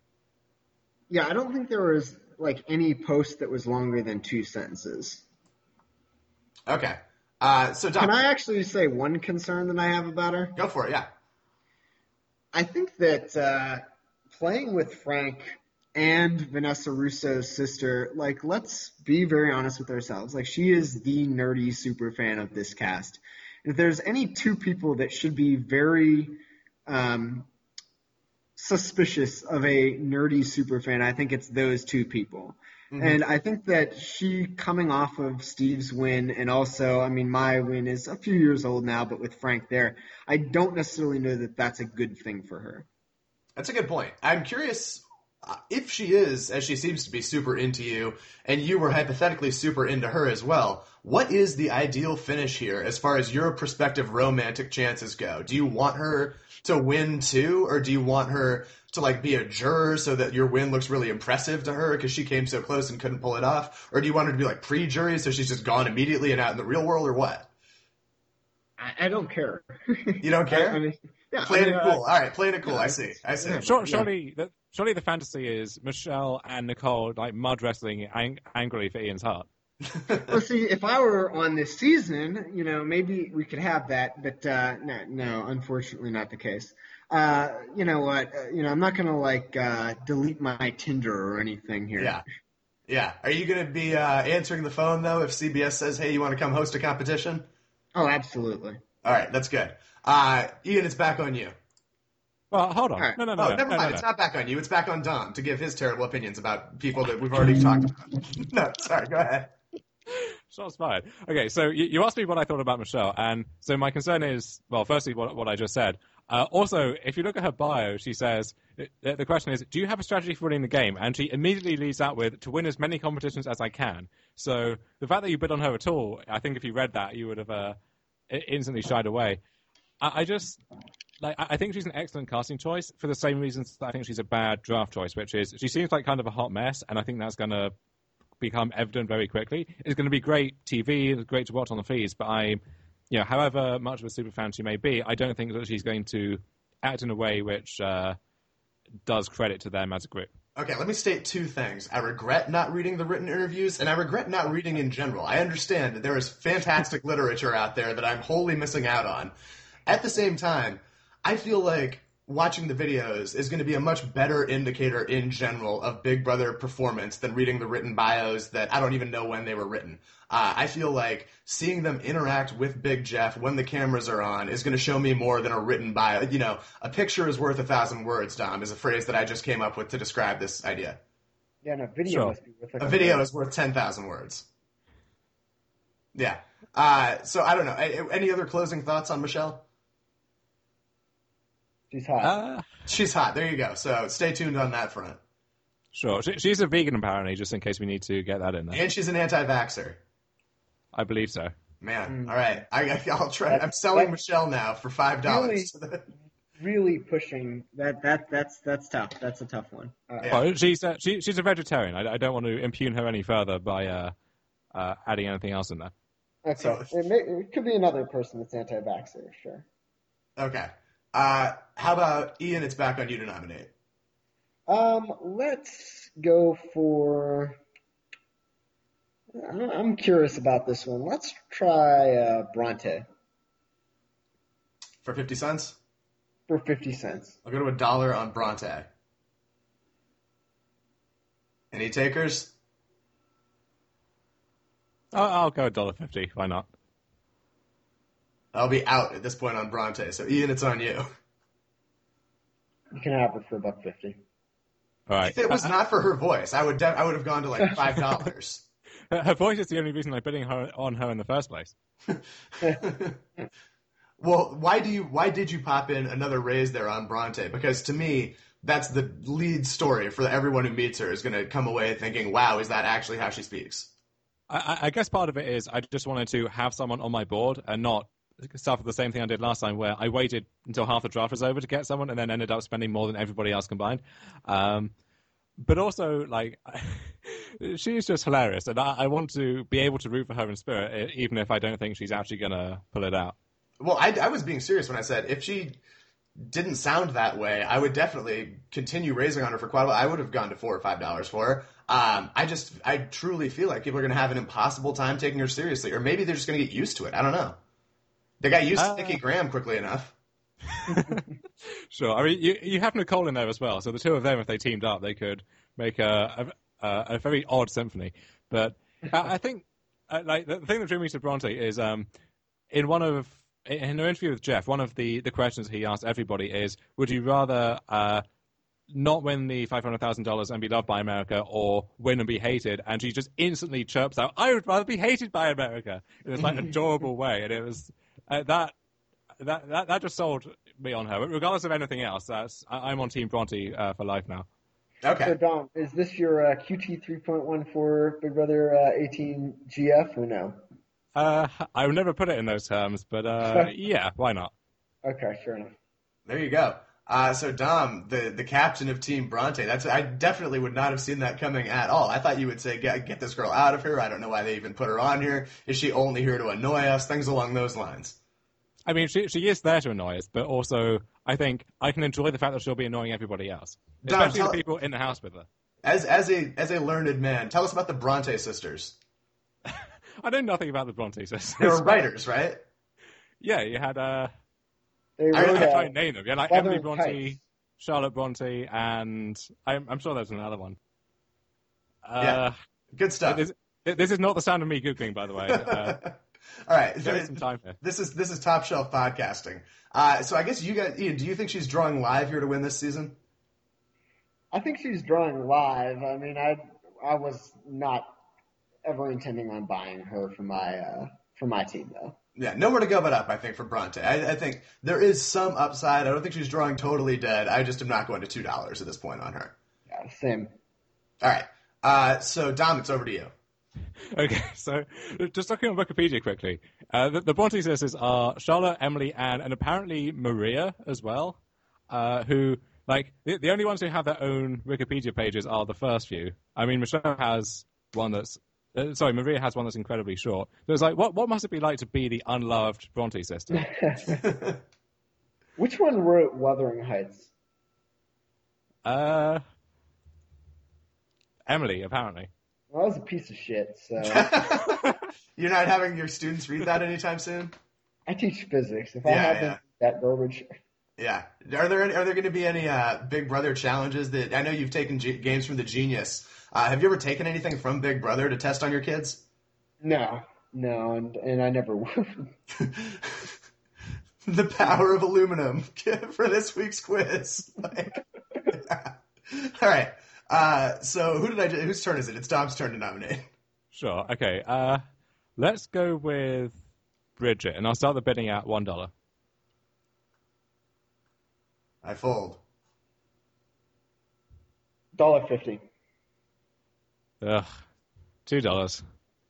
Yeah, I don't think there was any post that was longer than 2 sentences. Okay. So Doc, can I actually say one concern that I have about her? Go for it. Yeah. I think that. Playing with Frank and Vanessa Russo's sister, let's be very honest with ourselves. She is the nerdy super fan of this cast. And if there's any 2 people that should be very suspicious of a nerdy super fan, I think it's those 2 people. Mm-hmm. And I think that she coming off of Steve's win, and also, my win is a few years old now, but with Frank there, I don't necessarily know that that's a good thing for her. That's a good point. I'm curious if she is, as she seems to be, super into you, and you were hypothetically super into her as well. What is the ideal finish here as far as your prospective romantic chances go? Do you want her to win too, or do you want her to be a juror so that your win looks really impressive to her because she came so close and couldn't pull it off? Or do you want her to be pre-jury so she's just gone immediately and out in the real world, or what? I don't care. You don't care? Yeah, playing it cool. All right, playing it cool. I see. Surely the fantasy is Michelle and Nicole mud wrestling angrily for Ian's heart. Well, see, if I were on this season, maybe we could have that, but no, unfortunately not the case. You know what? I'm not gonna delete my Tinder or anything here. Yeah. Yeah. Are you gonna be answering the phone though if CBS says, "Hey, you want to come host a competition"? Oh, absolutely. All right, that's good. Ian, it's back on you. Well, hold on. Right. No. Never mind. It's not back on you. It's back on Dom to give his terrible opinions about people that we've already talked about. No, sorry. Go ahead. Shots fired. Okay, so you asked me what I thought about Michelle, and so my concern is, well, firstly, what I just said. Also, if you look at her bio, she says, the question is, do you have a strategy for winning the game? And she immediately leads out with, to win as many competitions as I can. So the fact that you bid on her at all, I think if you read that, you would have instantly shied away. I think she's an excellent casting choice for the same reasons that I think she's a bad draft choice, which is she seems like kind of a hot mess, and I think that's going to become evident very quickly. It's going to be great TV, it's great to watch on the feeds, but however much of a super fan she may be, I don't think that she's going to act in a way which does credit to them as a group. Okay, let me state 2 things. I regret not reading the written interviews, and I regret not reading in general. I understand that there is fantastic literature out there that I'm wholly missing out on. At the same time, I feel like watching the videos is going to be a much better indicator in general of Big Brother performance than reading the written bios that I don't even know when they were written. I feel like seeing them interact with Big Jeff when the cameras are on is going to show me more than a written bio. A picture is worth 1,000 words, Dom, is a phrase that I just came up with to describe this idea. Yeah, no, video Sure. must be worth like A video is worth 10,000 words. Yeah. So I don't know. Any other closing thoughts on Michelle? She's hot. She's hot. There you go. So stay tuned on that front. Sure. She's a vegan, apparently, just in case we need to get that in there. And she's an anti-vaxxer. I believe so. Man, all right. I'll try. I'm selling Michelle now for $5. Really pushing that. That's tough. That's a tough one. Yeah. Well, she's a vegetarian. I don't want to impugn her any further by adding anything else in there. Okay, it could be another person that's anti-vaxxer, sure. Okay. How about Ian? It's back on you to nominate. Let's go for. I'm curious about this one. Let's try Bronte For 50 cents? for 50 cents. I'll go to $1 on Bronte. Any takers? I'll go $1.50. Why not? I'll be out at this point on Bronte. So Ian, it's on you. You can have it for $1.50. All right. If it was not for her voice, I would have gone to like $5. Her voice is the only reason I'm bidding on her in the first place. Well, why did you pop in another raise there on Bronte? Because to me, that's the lead story for everyone who meets her is going to come away thinking, wow, is that actually how she speaks? I guess part of it is I just wanted to have someone on my board and not suffer the same thing I did last time where I waited until half the draft was over to get someone and then ended up spending more than everybody else combined. But also, like, she's just hilarious, and I want to be able to root for her in spirit, even if I don't think she's actually going to pull it out. Well, I was being serious when I said if she didn't sound that way, I would definitely continue raising on her for quite a while. I would have gone to $4 or $5 for her. I truly feel like people are going to have an impossible time taking her seriously, or maybe they're just going to get used to it. I don't know. They got used to Nikki Graham quickly enough. Sure. I mean, you have Nicole in there as well, so the two of them, if they teamed up, they could make a very odd symphony. But I think, like, the thing that drew me to Bronte is in her interview with Jeff, one of the questions he asked everybody is, would you rather not win the $500,000 and be loved by America, or win and be hated? And she just instantly chirps out, I would rather be hated by America, in this like adorable way. And it was that just sold me on her. But regardless of anything else, I'm on Team Bronte for life now. Okay. So, Dom, is this your QT 3.1 for Big Brother 18 GF or no? I would never put it in those terms, but yeah, why not? Okay, sure enough. There you go. So Dom, the captain of Team Bronte, I definitely would not have seen that coming at all. I thought you would say, get this girl out of here. I don't know why they even put her on here. Is she only here to annoy us? Things along those lines. I mean, she is there to annoy us, but also I think I can enjoy the fact that she'll be annoying everybody else, especially Dom, the people in the house with her. As a learned man, tell us about the Bronte sisters. I know nothing about the Bronte sisters. They were writers, right? Yeah, you had They I wrote, try and name them. Yeah, like Emily Wuthering Bronte, Heights. Charlotte Bronte, and I'm sure there's another one. Yeah. Good stuff. This is not the sound of me googling, by the way. All right, there is some time here. This is top shelf podcasting. So I guess you guys, Ian, do you think she's drawing live here to win this season? I think she's drawing live. I mean, I was not ever intending on buying her for my team though. Yeah, nowhere to go but up, I think, for Bronte. I think there is some upside. I don't think she's drawing totally dead. I just am not going to $2 at this point on her. Yeah, same. All right. So, Dom, it's over to you. Okay, so just looking on Wikipedia quickly, the Bronte sisters are Charlotte, Emily, Anne, and apparently Maria as well, who, like, the only ones who have their own Wikipedia pages are the first few. I mean, Michelle has one that's Maria has one that's incredibly short. So it's like, what must it be like to be the unloved Bronte sister? Which one wrote Wuthering Heights? Emily, apparently. Well, that was a piece of shit, so... You're not having your students read that anytime soon? I teach physics. If I had that garbage... Yeah. Are there going to be any Big Brother challenges that... I know you've taken games from the Genius. Have you ever taken anything from Big Brother to test on your kids? No, and I never would. The power of aluminum for this week's quiz. All right. So who did I do? Whose turn is it? It's Dom's turn to nominate. Sure. Okay. Let's go with Bridget, and I'll start the bidding at $1. I fold. $1.50. Ugh. $2.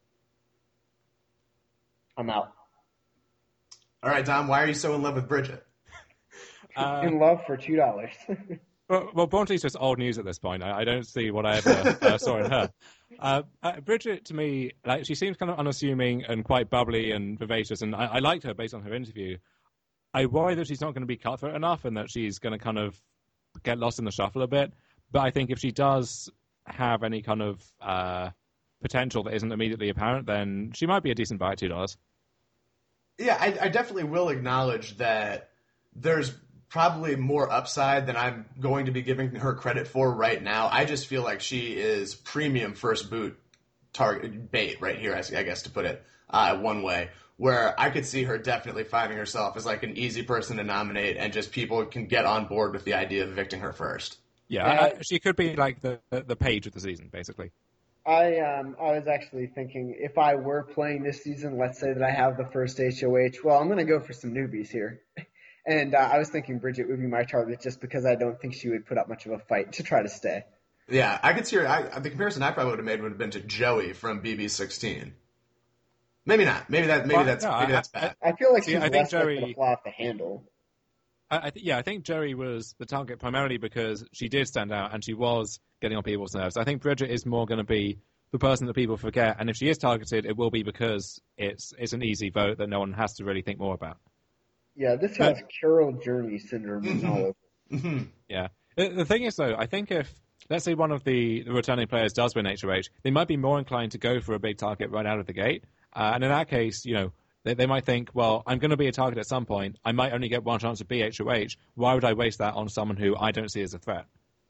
I'm out. All right, Dom, why are you so in love with Bridget? In love for $2. Well, Bronte's just old news at this point. I don't see what I ever saw in her. Bridget, to me, like, she seems kind of unassuming and quite bubbly and vivacious, and I liked her based on her interview. I worry that she's not going to be cutthroat enough and that she's going to kind of get lost in the shuffle a bit. But I think if she does have any kind of potential that isn't immediately apparent, then she might be a decent buy at $2. Yeah, I definitely will acknowledge that there's probably more upside than I'm going to be giving her credit for right now. I just feel like she is premium first boot target bait right here, I guess to put it one way, where I could see her definitely finding herself as like an easy person to nominate and just people can get on board with the idea of evicting her first. Yeah, she could be like the page of the season, basically. I was actually thinking if I were playing this season, let's say that I have the first HOH, well, I'm going to go for some newbies here. And I was thinking Bridget would be my target just because I don't think she would put up much of a fight to try to stay. Yeah, I could see her. The comparison I probably would have made would have been to Joey from BB16. Maybe not. Maybe that's bad. I feel like she's I think less Joey, likely to fly off the handle. I think Joey was the target primarily because she did stand out and she was getting on people's nerves. I think Bridget is more going to be the person that people forget, and if she is targeted, it will be because it's an easy vote that no one has to really think more about. Yeah, this has Carol Journey syndrome all over. Mm-hmm. Yeah. The thing is, though, I think if, let's say one of the returning players does win HOH, they might be more inclined to go for a big target right out of the gate. And in that case, you know, they might think, well, I'm going to be a target at some point. I might only get one chance to be HOH. Why would I waste that on someone who I don't see as a threat?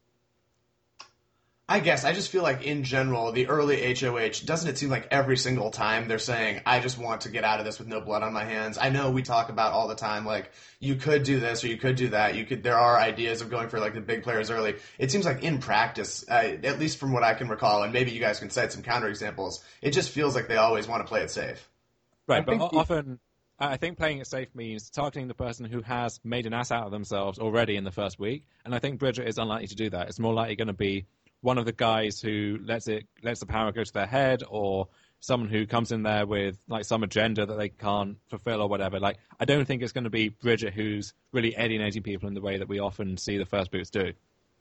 I guess I just feel like in general, the early HOH, doesn't it seem like every single time they're saying, I just want to get out of this with no blood on my hands. I know we talk about all the time, like, you could do this or you could do that. There are ideas of going for like the big players early. It seems like in practice, at least from what I can recall, and maybe you guys can cite some counterexamples, it just feels like they always want to play it safe. Right, but often I think playing it safe means targeting the person who has made an ass out of themselves already in the first week. And I think Bridget is unlikely to do that. It's more likely going to be one of the guys who lets the power go to their head, or someone who comes in there with like some agenda that they can't fulfill or whatever. Like, I don't think it's going to be Bridget who's really alienating people in the way that we often see the first boots do.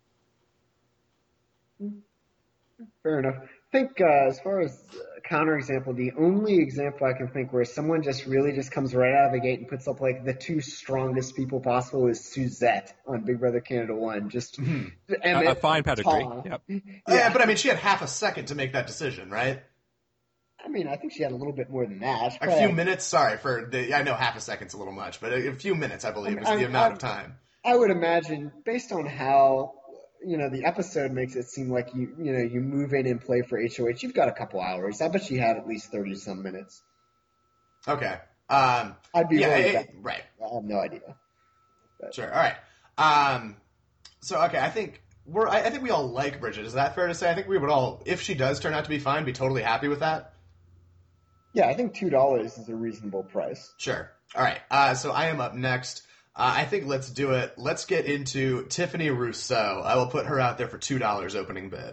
Fair enough. I think as far as counterexample, the only example I can think where someone just really just comes right out of the gate and puts up like the two strongest people possible is Suzette on Big Brother Canada 1. Just a fine pedigree. Yep. Yeah, but I mean, she had half a second to make that decision, right? I mean, I think she had a little bit more than that. A few minutes? Sorry I know half a second's a little much, but a few minutes, I believe, is the amount of time. I would imagine, based on how, the episode makes it seem like you move in and play for HOH, you've got a couple hours. I bet she had at least 30-some minutes. Okay. I'd be worried. Right. I have no idea. But. Sure. All right. So, okay, I think we all like Bridget. Is that fair to say? I think we would all, if she does turn out to be fine, be totally happy with that. Yeah, I think $2 is a reasonable price. Sure. All right. So I am up next. I think let's do it. Let's get into Tiffany Rousseau. I will put her out there for $2 opening bid.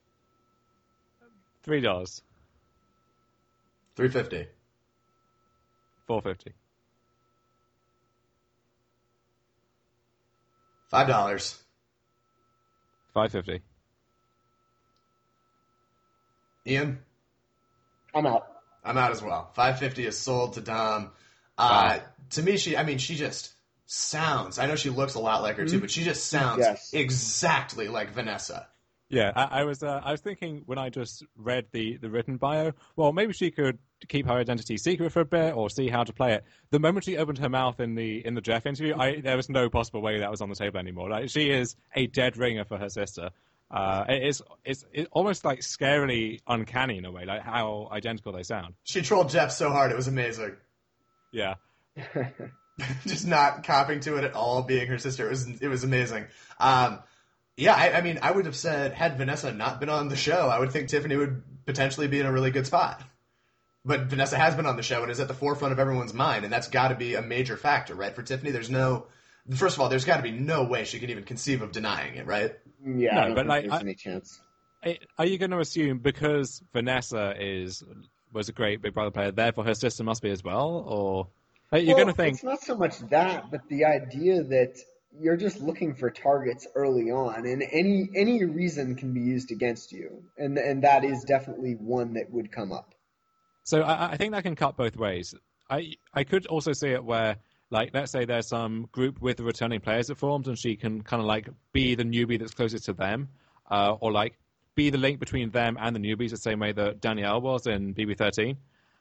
$3. $3.50. $4.50. $5. $5.50. Ian? I'm out. I'm out as well. $5.50 is sold to Dom. Wow. To me, she just sounds, I know she looks a lot like her too, but she just sounds exactly like Vanessa. Yeah, I was thinking when I just read the written bio, well, maybe she could keep her identity secret for a bit or see how to play it. The moment she opened her mouth in the Jeff interview, there was no possible way that was on the table anymore. Like, she is a dead ringer for her sister. It's almost like scarily uncanny in a way, like how identical they sound. She trolled Jeff so hard, it was amazing. Yeah. Just not copping to it at all, being her sister. It was amazing. Yeah, I mean, I would have said, had Vanessa not been on the show, I would think Tiffany would potentially be in a really good spot. But Vanessa has been on the show and is at the forefront of everyone's mind, and that's got to be a major factor, right? For Tiffany, first of all, there's got to be no way she can even conceive of denying it, right? Yeah, No, I don't but, think like, there's any chance. Are you going to assume because Vanessa was a great Big Brother player, therefore her sister must be as well? Or you're going to think... It's not so much that, but the idea that you're just looking for targets early on, and any reason can be used against you, and that is definitely one that would come up. So I think that can cut both ways. I could also see it where, like, let's say there's some group with the returning players that formed, and she can kind of like be the newbie that's closest to them, or like be the link between them and the newbies, the same way that Danielle was in BB13.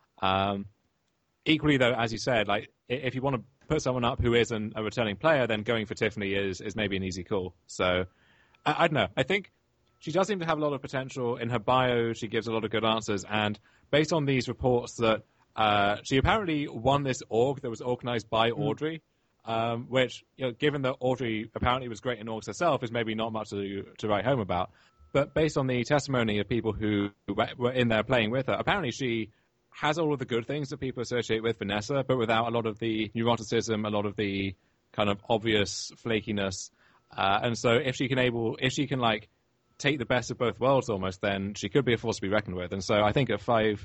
Equally, though, as you said, like if you want to put someone up who isn't a returning player, then going for Tiffany is maybe an easy call. So I don't know. I think she does seem to have a lot of potential. In her bio, she gives a lot of good answers, and based on these reports that she apparently won this org that was organized by Audrey, which, you know, given that Audrey apparently was great in orgs herself, is maybe not much to write home about. But based on the testimony of people who were in there playing with her, apparently she has all of the good things that people associate with Vanessa, but without a lot of the neuroticism, a lot of the kind of obvious flakiness. And so if she can like take the best of both worlds almost, then she could be a force to be reckoned with. And so I think at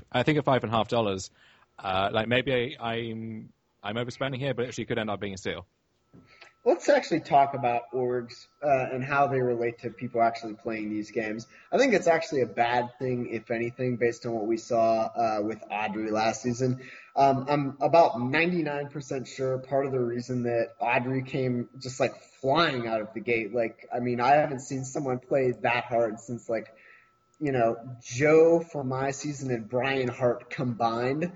$5.50, like maybe I'm overspending here, but she could end up being a steal. Let's actually talk about orgs and how they relate to people actually playing these games. I think it's actually a bad thing, if anything, based on what we saw with Audrey last season. I'm about 99% sure part of the reason that Audrey came just like flying out of the gate. Like, I mean, I haven't seen someone play that hard since, like, you know, Joe for my season and Brian Hart combined.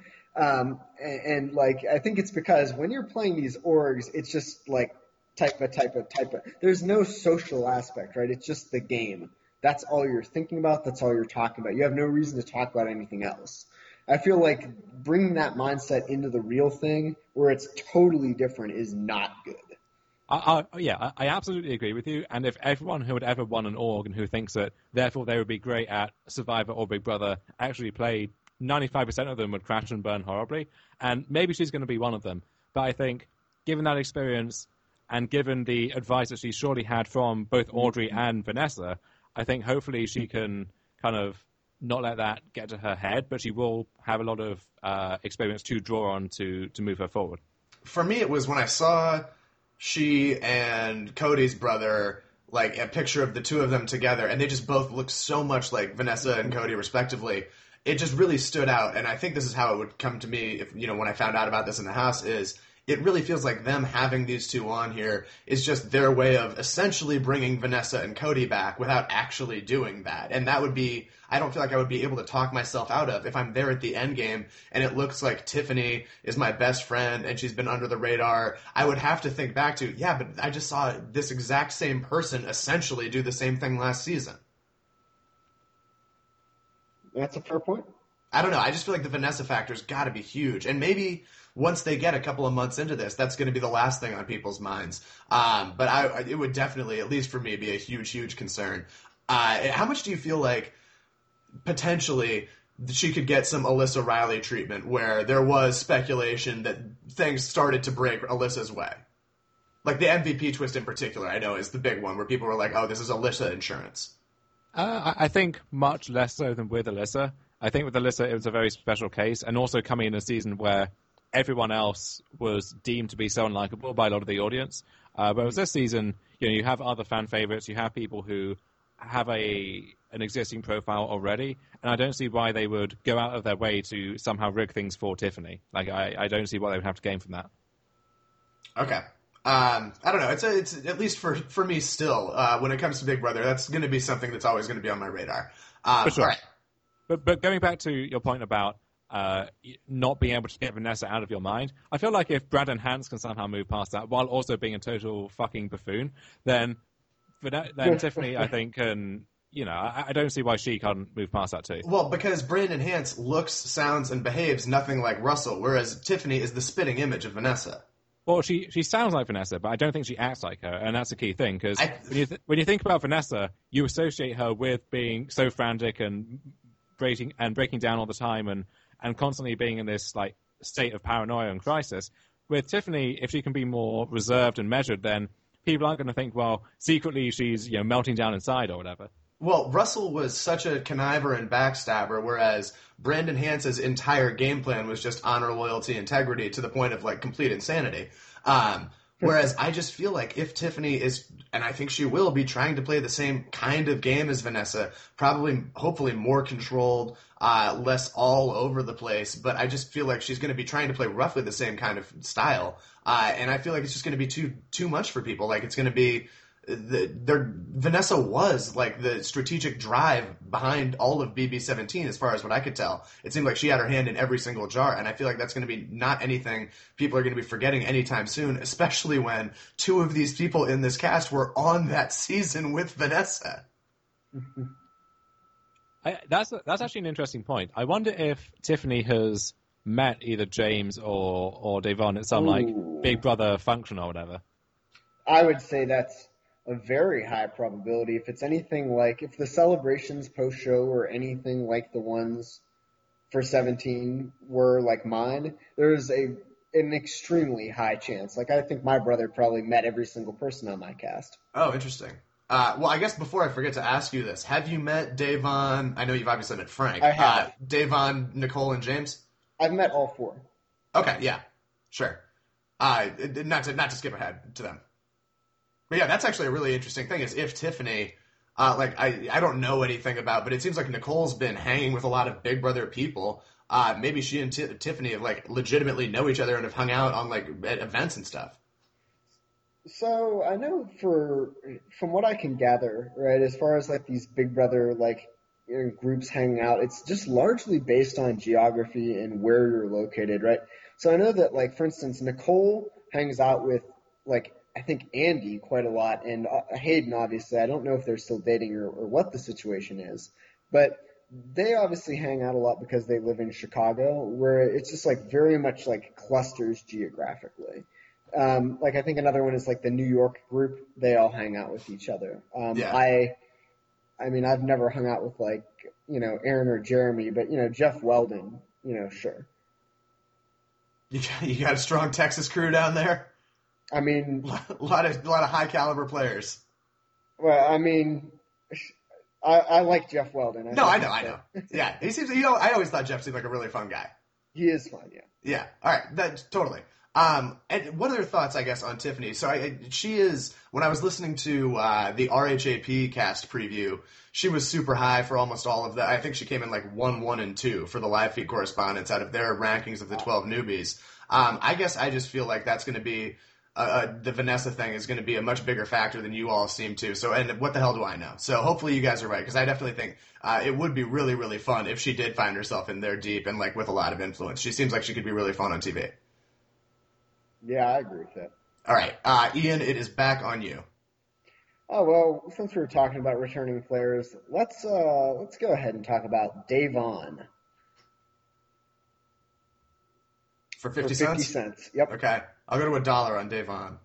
And like, I think it's because when you're playing these orgs, it's just like type of. There's no social aspect, right? It's just the game. That's all you're thinking about. That's all you're talking about. You have no reason to talk about anything else. I feel like bringing that mindset into the real thing where it's totally different is not good. Yeah, I absolutely agree with you. And if everyone who had ever won an org and who thinks that therefore they would be great at Survivor or Big Brother actually played, 95% of them would crash and burn horribly. And maybe she's going to be one of them. But I think given that experience and given the advice that she surely had from both Audrey and Vanessa, I think hopefully she can kind of not let that get to her head, but she will have a lot of experience to draw on to move her forward. For me, it was when I saw she and Cody's brother, like a picture of the two of them together, and they just both looked so much like Vanessa and Cody respectively. It just really stood out, and I think this is how it would come to me if, you know, when I found out about this in the house, is it really feels like them having these two on here is just their way of essentially bringing Vanessa and Cody back without actually doing that. And that would be, I don't feel like I would be able to talk myself out of if I'm there at the end game and it looks like Tiffany is my best friend and she's been under the radar. I would have to think back to, yeah, but I just saw this exact same person essentially do the same thing last season. That's a fair point. I don't know. I just feel like the Vanessa factor's got to be huge. And maybe once they get a couple of months into this, that's going to be the last thing on people's minds. But it would definitely, at least for me, be a huge, huge concern. How much do you feel like potentially she could get some Alyssa Riley treatment where there was speculation that things started to break Alyssa's way? Like the MVP twist in particular, I know, is the big one where people were like, oh, this is Alyssa insurance. I think much less so than with Alyssa. I think with Alyssa, it was a very special case, and also coming in a season where everyone else was deemed to be so unlikable by a lot of the audience. Whereas this season, you know, you have other fan favorites, you have people who have an existing profile already, and I don't see why they would go out of their way to somehow rig things for Tiffany. Like, I don't see what they would have to gain from that. Okay. I don't know. It's at least for me still, when it comes to Big Brother, that's going to be something that's always going to be on my radar. For sure. All right. But going back to your point about not being able to get Vanessa out of your mind, I feel like if Brandon Hans can somehow move past that while also being a total fucking buffoon, then Tiffany, I think, can, you know, I don't see why she can't move past that too. Well, because Brandon Hans looks, sounds, and behaves nothing like Russell, whereas Tiffany is the spitting image of Vanessa. Well, she sounds like Vanessa, but I don't think she acts like her, and that's a key thing because when you think about Vanessa, you associate her with being so frantic and breaking down all the time and constantly being in this like state of paranoia and crisis. With Tiffany, if she can be more reserved and measured, then people aren't going to think, well, secretly she's melting down inside or whatever. Well, Russell was such a conniver and backstabber, whereas Brandon Hance's entire game plan was just honor, loyalty, integrity to the point of like complete insanity. Whereas I just feel like if Tiffany is, and I think she will be trying to play the same kind of game as Vanessa, probably, hopefully more controlled, less all over the place, but I just feel like she's going to be trying to play roughly the same kind of style. And I feel like it's just going to be too much for people. Like it's going to be, Vanessa was like the strategic drive behind all of BB17 as far as what I could tell. It seemed like she had her hand in every single jar, and I feel like that's going to be not anything people are going to be forgetting anytime soon, especially when two of these people in this cast were on that season with Vanessa. That's actually an interesting point. I wonder if Tiffany has met either James or Devon at some like Big Brother function or whatever. I would say that's a very high probability. If it's anything like, if the celebrations post-show or anything like the ones for 17 were like mine, there's an extremely high chance. Like I think my brother probably met every single person on my cast. Oh, interesting. Well, I guess before I forget to ask you this, have you met Devon? I know you've obviously met Frank. I have. Devon, Nicole, and James? I've met all four. Okay, yeah, sure. Not to skip ahead to them. But yeah, that's actually a really interesting thing is if Tiffany, I don't know anything about, but it seems like Nicole's been hanging with a lot of Big Brother people. Maybe she and Tiffany have like legitimately know each other and have hung out on like at events and stuff. So I know from what I can gather, right, as far as like these Big Brother groups hanging out, it's just largely based on geography and where you're located, right? So I know that like for instance, Nicole hangs out with like I think Andy quite a lot, and Hayden, obviously. I don't know if they're still dating or what the situation is, but they obviously hang out a lot because they live in Chicago, where it's just like very much like clusters geographically. Like I think another one is like the New York group. They all hang out with each other. Yeah. I mean, I've never hung out with like, Aaron or Jeremy, but, Jeff Weldon, sure. You got a strong Texas crew down there? I mean, a lot of high caliber players. Well, I mean, I like Jeff Weldon. I know. Yeah, he seems. I always thought Jeff seemed like a really fun guy. He is fun, yeah. Yeah. All right. Totally. And what are your thoughts, I guess, on Tiffany? So she is. When I was listening to the RHAP cast preview, she was super high for almost all of that. I think she came in like 1, 1, and 2 for the live feed correspondents out of their rankings of the 12 newbies. I guess I just feel like that's going to be. The Vanessa thing is going to be a much bigger factor than you all seem to. So, and what the hell do I know? So hopefully you guys are right, because I definitely think it would be really, really fun if she did find herself in there deep and like with a lot of influence. She seems like she could be really fun on TV. Yeah, I agree with that. All right, Ian, it is back on you. Oh well, since we were talking about returning players, let's go ahead and talk about Devon. For 50 cents? 50 cents, yep. Okay. I'll go to $1 on Devon.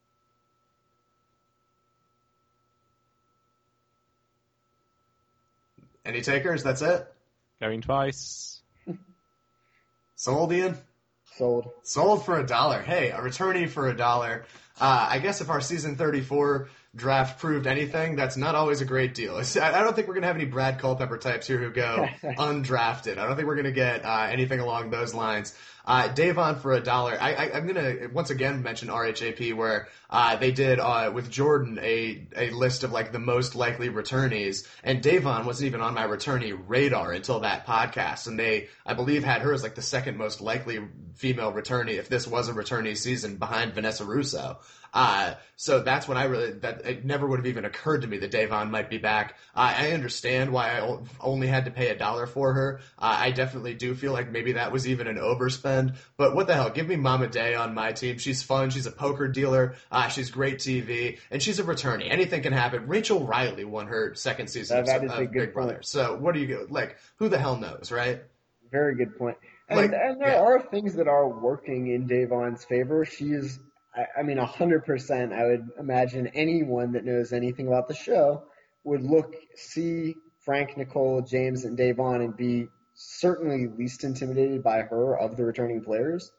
Any takers? That's it? Going twice. Sold, Ian? Sold. Sold for $1. Hey, a returnee for $1. I guess if our season 34 draft proved anything, that's not always a great deal. I don't think we're going to have any Brad Culpepper types here who go undrafted. I don't think we're going to get anything along those lines. Devon for $1. I'm going to once again mention RHAP where they did with Jordan a list of like the most likely returnees, and Devon wasn't even on my returnee radar until that podcast, and they I believe had her as like the second most likely female returnee if this was a returnee season behind Vanessa Russo. So that's when it never would have even occurred to me that Devon might be back. I understand why I only had to pay $1 for her. I definitely do feel like maybe that was even an overspend, but what the hell, give me Mama Day on my team. She's fun. She's a poker dealer. She's great TV, and she's a returnee. Anything can happen. Rachel Riley won her second season of Big Brother. So what do you go, like, who the hell knows, right? Very good point. And there are things that are working in Davon's favor. She is, I mean, 100%. I would imagine anyone that knows anything about the show would see Frank, Nicole, James, and Davon and be certainly least intimidated by her of the returning players.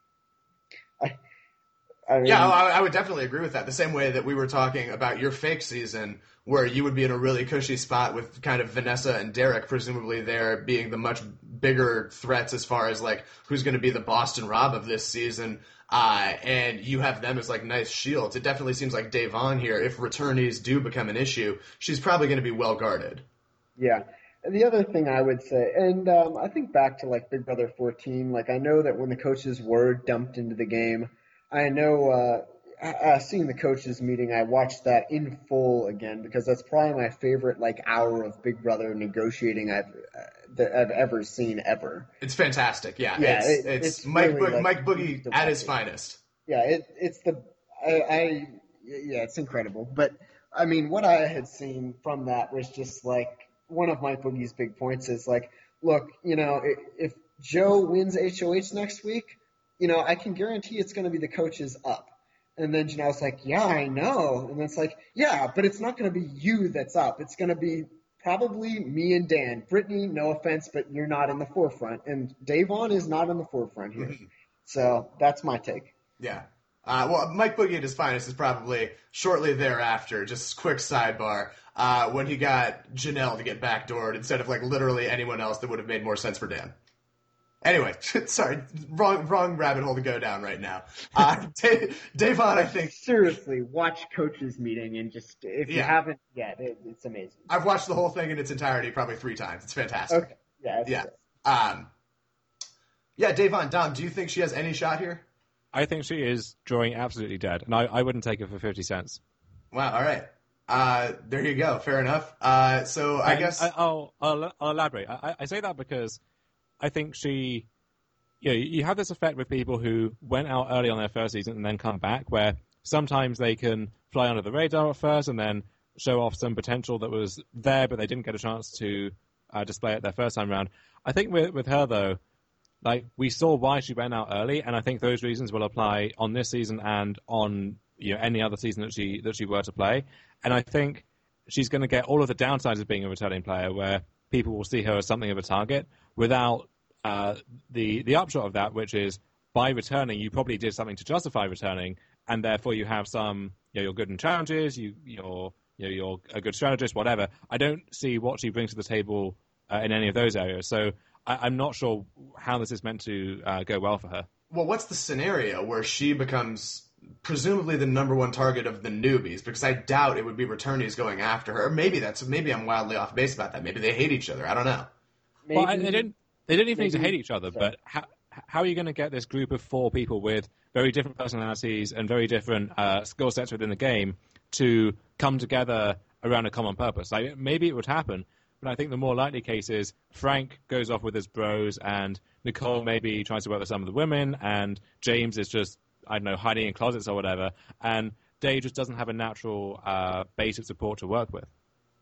I mean, I would definitely agree with that. The same way that we were talking about your fake season, where you would be in a really cushy spot with kind of Vanessa and Derek, presumably there being the much bigger threats as far as like who's going to be the Boston Rob of this season, and you have them as like nice shields. It definitely seems like Davon here, if returnees do become an issue, she's probably going to be well guarded. Yeah. And the other thing I would say, and I think back to like Big Brother 14, like I know that when the coaches were dumped into the game, I know, seeing the coaches meeting, I watched that in full again because that's probably my favorite like hour of Big Brother negotiating I've ever seen ever. It's fantastic, yeah. It's Mike really, Mike Boogie at his finest. Yeah, it's incredible. But I mean, what I had seen from that was just like one of Mike Boogie's big points is like, look, if Joe wins HOH next week, I can guarantee it's going to be the coaches up. And then Janelle's like, yeah, I know. And then it's like, yeah, but it's not going to be you that's up. It's going to be probably me and Dan. Brittany, no offense, but you're not in the forefront. And Davon is not in the forefront here. So that's my take. Yeah. Well, Mike Boogie at his finest is probably shortly thereafter, just quick sidebar, when he got Janelle to get backdoored instead of like literally anyone else that would have made more sense for Dan. Anyway, sorry, wrong rabbit hole to go down right now. Davon, I think... Seriously, watch Coach's Meeting and just, if you haven't yet, it's amazing. I've watched the whole thing in its entirety probably 3 times. It's fantastic. Okay, yeah. Davon, Dom, do you think she has any shot here? I think she is drawing absolutely dead, and I wouldn't take her for 50 cents. Wow, all right. There you go, fair enough. So I guess... I'll elaborate. I say that because... I think you have this effect with people who went out early on their first season and then come back, where sometimes they can fly under the radar at first and then show off some potential that was there, but they didn't get a chance to display it their first time around. I think with her, though, like we saw why she went out early, and I think those reasons will apply on this season and on any other season that she were to play. And I think she's going to get all of the downsides of being a returning player, where people will see her as something of a target, without the upshot of that, which is by returning, you probably did something to justify returning, and therefore you have some, you're good in challenges, you're a good strategist, whatever. I don't see what she brings to the table in any of those areas, so I'm not sure how this is meant to go well for her. Well, what's the scenario where she becomes presumably the number one target of the newbies? Because I doubt it would be returnees going after her. Or maybe I'm wildly off base about that. Maybe they hate each other. I don't know. Well, they don't even need to hate each other, but how are you going to get this group of 4 people with very different personalities and very different skill sets within the game to come together around a common purpose? Like, maybe it would happen, but I think the more likely case is Frank goes off with his bros, and Nicole maybe tries to work with some of the women, and James is just, I don't know, hiding in closets or whatever, and Dave just doesn't have a natural base of support to work with.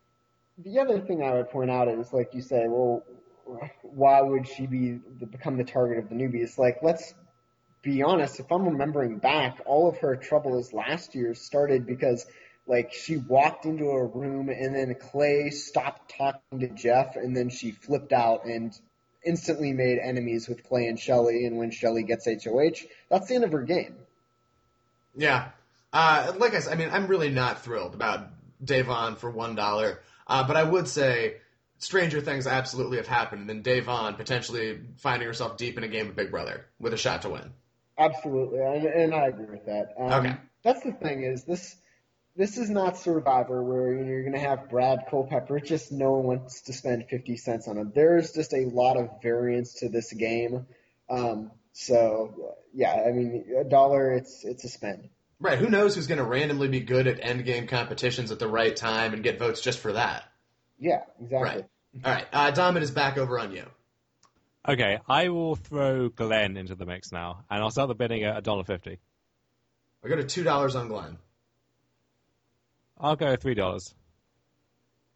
The other thing I would point out is, like you say, well, why would she become the target of the newbies? Like, let's be honest, if I'm remembering back, all of her troubles last year started because, like, she walked into a room and then Clay stopped talking to Jeff and then she flipped out and instantly made enemies with Clay and Shelly, and when Shelly gets HOH, that's the end of her game. Yeah. Like I said, I mean, I'm really not thrilled about Davon for $1, but I would say stranger things absolutely have happened than Davon potentially finding herself deep in a game of Big Brother with a shot to win. Absolutely, and I agree with that. Okay. That's the thing is this is not Survivor where you're going to have Brad Culpepper. Just no one wants to spend 50 cents on him. There's just a lot of variance to this game. So, yeah, I mean, $1, it's a spend. Right, who knows who's going to randomly be good at endgame competitions at the right time and get votes just for that. Yeah, exactly. Right. All right, Dom, it is back over on you. Okay, I will throw Glenn into the mix now, and I'll start the bidding at $1.50. I go to $2 on Glenn. I'll go $3.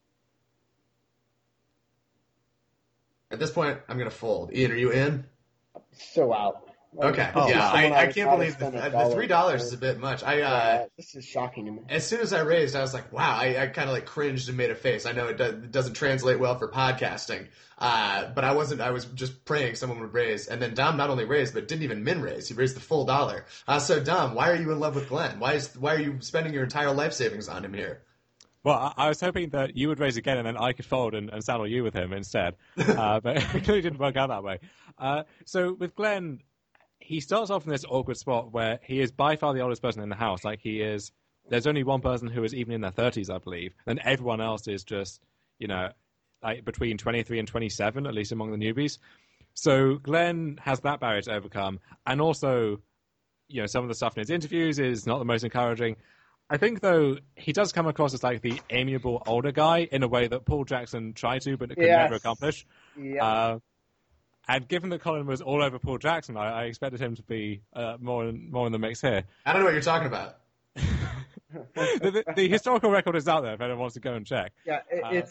At this point, I'm going to fold. Ian, are you in? So out. Like, Okay, this is yeah, someone I would can't not believe spend the $1 $3 is for. a bit much. This is shocking to me. As soon as I raised, I was like, wow, I kind of like cringed and made a face. I know it doesn't translate well for podcasting, but I was just praying someone would raise. And then Dom not only raised, but didn't even min raise. He raised the full dollar. So Dom, why are you in love with Glenn? Why are you spending your entire life savings on him here? Well, I was hoping that you would raise again and then I could fold and saddle you with him instead. But it clearly didn't work out that way. So with Glenn, he starts off in this awkward spot where he is by far the oldest person in the house. Like there's only one person who is even in their 30s, I believe. And everyone else is just, like between 23 and 27, at least among the newbies. So Glenn has that barrier to overcome. And also, some of the stuff in his interviews is not the most encouraging. I think, though, he does come across as like the amiable older guy in a way that Paul Jackson tried to, but could never accomplish. Yeah. And given that Colin was all over Paul Jackson, I expected him to be more in the mix here. I don't know what you're talking about. the historical record is out there if anyone wants to go and check. Yeah,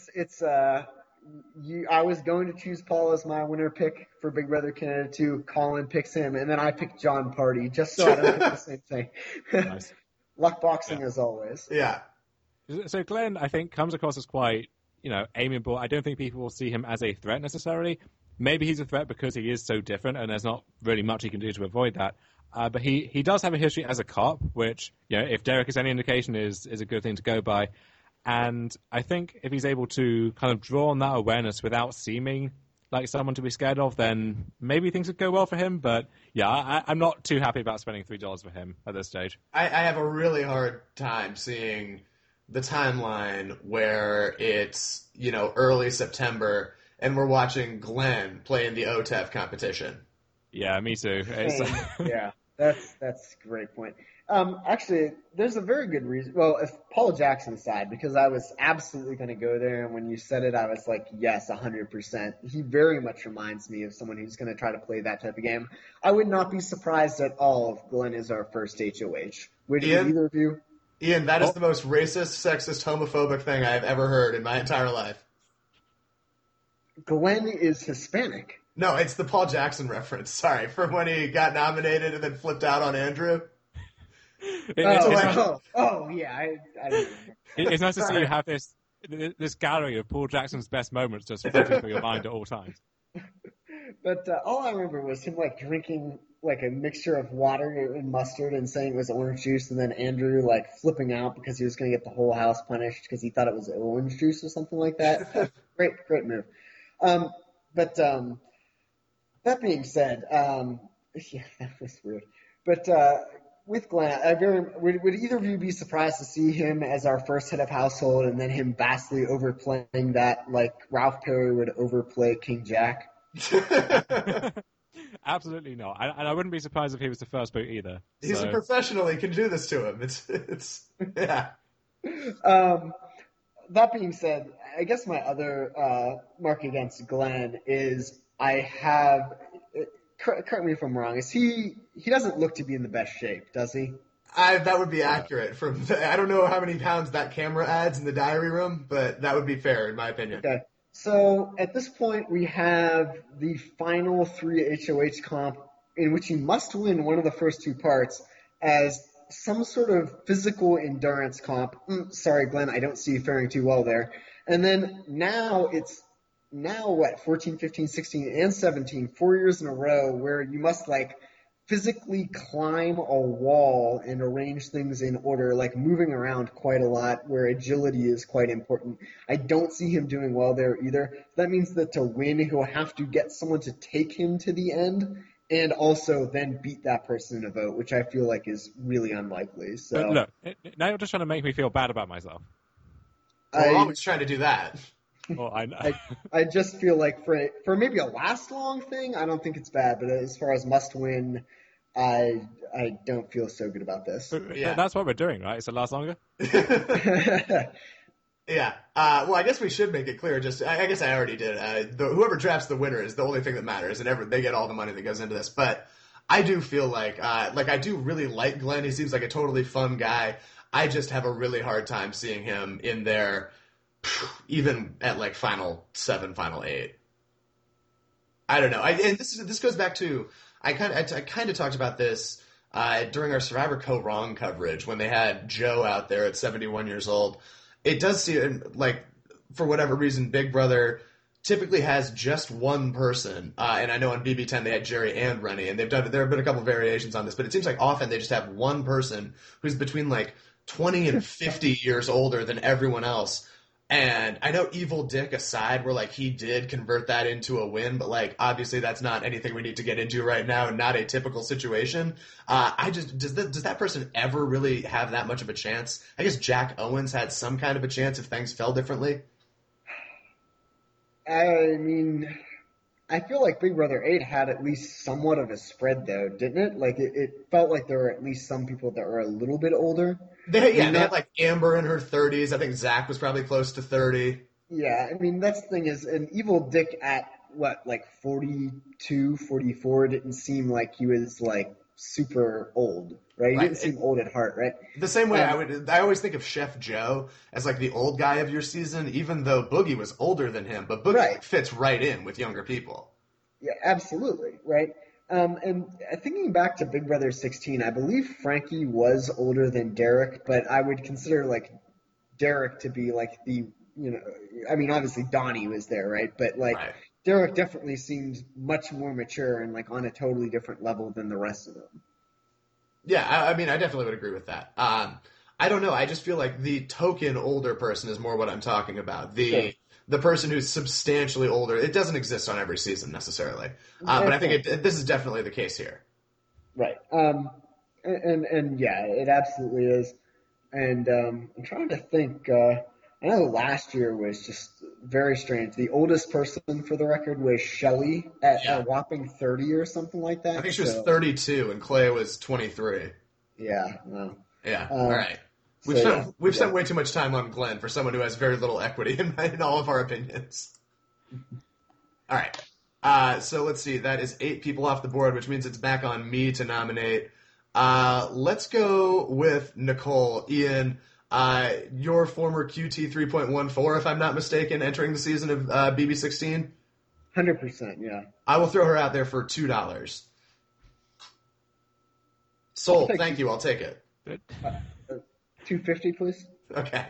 I was going to choose Paul as my winner pick for Big Brother Canada 2. Colin picks him, and then I picked John Party, just so I don't pick the same thing. Nice. Luck boxing as always. Yeah. So Glenn, I think, comes across as quite, amiable. I don't think people will see him as a threat necessarily. Maybe he's a threat because he is so different and there's not really much he can do to avoid that. But he does have a history as a cop, which, if Derek is any indication, is a good thing to go by. And I think if he's able to kind of draw on that awareness without seeming like someone to be scared of, then maybe things would go well for him. But yeah, I'm not too happy about spending $3 for him at this stage. I have a really hard time seeing the timeline where it's, early September and we're watching Glenn play in the OTEV competition. Yeah, me too. Yeah, that's a great point. Actually, there's a very good reason. Well, if Paul Jackson's side, because I was absolutely going to go there, and when you said it, I was like, yes, 100%. He very much reminds me of someone who's going to try to play that type of game. I would not be surprised at all if Glenn is our first HOH. Would either of you? Ian, that is the most racist, sexist, homophobic thing I have ever heard in my entire life. Glenn is Hispanic. No, it's the Paul Jackson reference. Sorry, from when he got nominated and then flipped out on Andrew. Yeah, I didn't. It's nice to see you have this gallery of Paul Jackson's best moments just floating through your mind at all times. But all I remember was him like drinking like a mixture of water and mustard and saying it was orange juice, and then Andrew like flipping out because he was going to get the whole house punished because he thought it was orange juice or something like that. Great move. But that being said, yeah, that was weird. But with Glenn, would either of you be surprised to see him as our first head of household and then him vastly overplaying that like Ralph Perry would overplay King Jack? Absolutely not. And I wouldn't be surprised if he was the first boot either. He's a professional. He can do this to him. It's yeah. That being said, I guess my other mark against Glenn is correct me if I'm wrong, is he doesn't look to be in the best shape, does he? That would be accurate. I don't know how many pounds that camera adds in the diary room, but that would be fair in my opinion. Okay. So at this point, we have the final 3 HOH comp in which you must win one of the first 2 parts as some sort of physical endurance comp. Sorry, Glenn, I don't see you faring too well there. And then now 14, 15, 16, and 17, 4 years in a row where you must like physically climb a wall and arrange things in order, like moving around quite a lot where agility is quite important. I don't see him doing well there either. That means that to win, he'll have to get someone to take him to the end and also then beat that person in a vote, which I feel like is really unlikely. So but look, now you're just trying to make me feel bad about myself. We're always trying to do that. Well, I just feel like for maybe a last long thing, I don't think it's bad. But as far as must win, I don't feel so good about this. Yeah. That's what we're doing, right? It's a last longer. Yeah. Well, I guess we should make it clear. I guess I already did. Whoever drafts the winner is the only thing that matters, and they get all the money that goes into this. But I do feel like I do really like Glenn. He seems like a totally fun guy. I just have a really hard time seeing him in there, even at like final 7, final 8. I don't know. And this goes back to I kind of talked about this during our Survivor Co-Wrong coverage when they had Joe out there at 71 years old. It does seem like, for whatever reason, Big Brother typically has just one person. And I know on BB10 they had Jerry and Rennie, and there have been a couple variations on this, but it seems like often they just have one person who's between like 20 and 50 years older than everyone else. And I know Evil Dick aside, where like he did convert that into a win, but like obviously that's not anything we need to get into right now, and not a typical situation. Does that person ever really have that much of a chance? I guess Jack Owens had some kind of a chance if things fell differently. I mean, I feel like Big Brother 8 had at least somewhat of a spread, though, didn't it? Like, it felt like there were at least some people that were a little bit older. They had like Amber in her 30s. I think Zach was probably close to 30. Yeah, I mean, that's the thing is, an Evil Dick at, what, like 42, 44, didn't seem like he was, like, super old, right? He didn't seem old at heart, right? The same way I always think of Chef Joe as like the old guy of your season, even though Boogie was older than him, but Boogie fits right in with younger people. Yeah, absolutely, right? And thinking back to Big Brother 16, I believe Frankie was older than Derek, but I would consider like Derek to be like I mean, obviously Donnie was there, right? But like Derek definitely seems much more mature and like on a totally different level than the rest of them. Yeah, I mean, I definitely would agree with that. I don't know. I just feel like the token older person is more what I'm talking about. The person who's substantially older. It doesn't exist on every season necessarily, but I think this is definitely the case here. Right. And yeah, it absolutely is. And I'm trying to think. I know last year was just very strange. The oldest person, for the record, was Shelley at a whopping 30 or something like that. I think she was 32 and Clay was 23. Yeah. No. Yeah. All right. We've spent way too much time on Glenn for someone who has very little equity in all of our opinions. All right. So let's see. That is 8 people off the board, which means it's back on me to nominate. Let's go with Nicole. Ian, your former QT 3.14, if I'm not mistaken, entering the season of BB16? 100%, yeah. I will throw her out there for $2. Sold. Thank you. I'll take it. $2.50, please. Okay.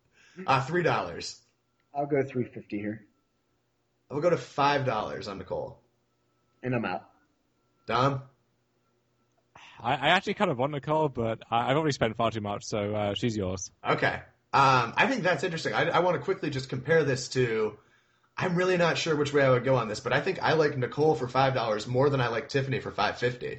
$3. I'll go $3.50 here. I'll go to $5 on Nicole. And I'm out. Dom? I actually kind of want Nicole, but I've already spent far too much, so she's yours. Okay. I think that's interesting. I want to quickly just compare this to... I'm really not sure which way I would go on this, but I think I like Nicole for $5 more than I like Tiffany for $5.50.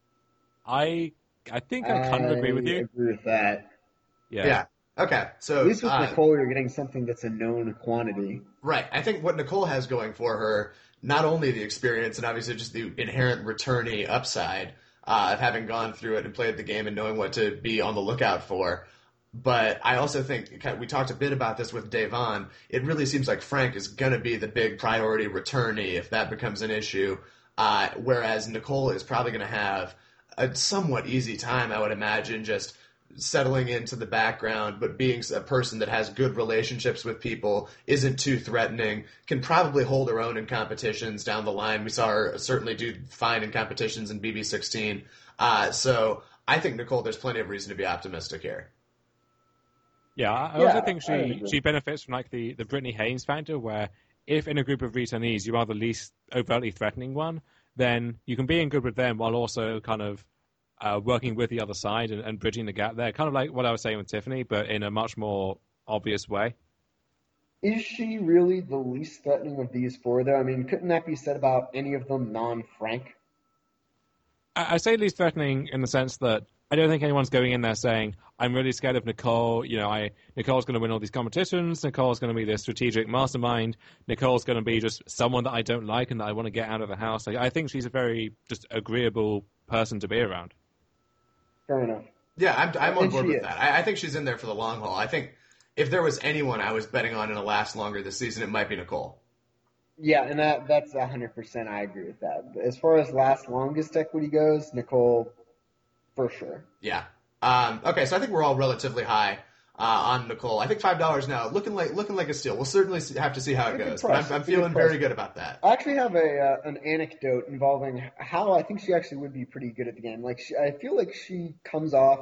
I think I kind of agree with you. I agree with that. Yeah. Okay. So at least with Nicole, you're getting something that's a known quantity. Right. I think what Nicole has going for her, not only the experience and obviously just the inherent returnee upside of having gone through it and played the game and knowing what to be on the lookout for, but I also think, we talked a bit about this with Davon, it really seems like Frank is going to be the big priority returnee if that becomes an issue, whereas Nicole is probably going to have a somewhat easy time, I would imagine, just settling into the background, but being a person that has good relationships with people, isn't too threatening, can probably hold her own in competitions down the line. We saw her certainly do fine in competitions in BB16. So I think, Nicole, there's plenty of reason to be optimistic here. Yeah, I also think she benefits from like the Brittany Haynes factor, where if in a group of returnees you are the least overtly threatening one, then you can be in good with them while also kind of working with the other side and bridging the gap there. Kind of like what I was saying with Tiffany, but in a much more obvious way. Is she really the least threatening of these four, though? I mean, couldn't that be said about any of them non-Frank? I say least threatening in the sense that I don't think anyone's going in there saying, I'm really scared of Nicole. You know, Nicole's going to win all these competitions. Nicole's going to be this strategic mastermind. Nicole's going to be just someone that I don't like and that I want to get out of the house. I think she's a very just agreeable person to be around. Fair enough. Yeah, I'm on board with that. I think she's in there for the long haul. I think if there was anyone I was betting on to last longer this season, it might be Nicole. Yeah, and that's 100%. I agree with that. But as far as last longest equity goes, Nicole, for sure. Yeah. Okay, so I think we're all relatively high on Nicole. I think $5 now, looking like a steal. We'll certainly have to see how it It's a good goes. price. But I'm It's a good feeling price. very good about that. I actually have an anecdote involving how I think she actually would be pretty good at the game. Like I feel like she comes off.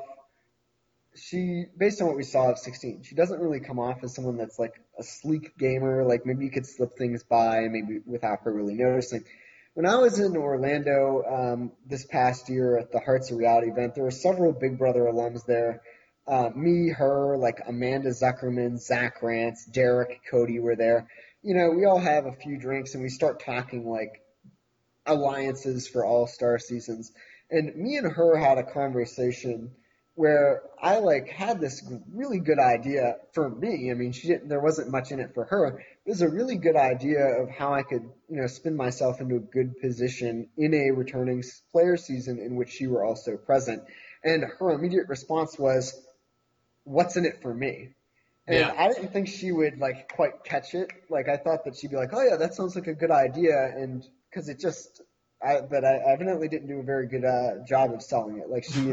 She, based on what we saw of 16, she doesn't really come off as someone that's like a sleek gamer. Like maybe you could slip things by, maybe without her really noticing. When I was in Orlando this past year at the Hearts of Reality event, there were several Big Brother alums there. Me, her, like Amanda Zuckerman, Zach Rance, Derek, Cody were there. You know, we all have a few drinks and we start talking like alliances for all-star seasons. And me and her had a conversation where I like had this really good idea for me. I mean, there wasn't much in it for her. It was a really good idea of how I could, spin myself into a good position in a returning player season in which she were also present. And her immediate response was, "What's in it for me?" And Yeah. I didn't think she would like quite catch it. Like I thought that she'd be like, "Oh yeah, that sounds like a good idea," and because I evidently didn't do a very good job of selling it. Like she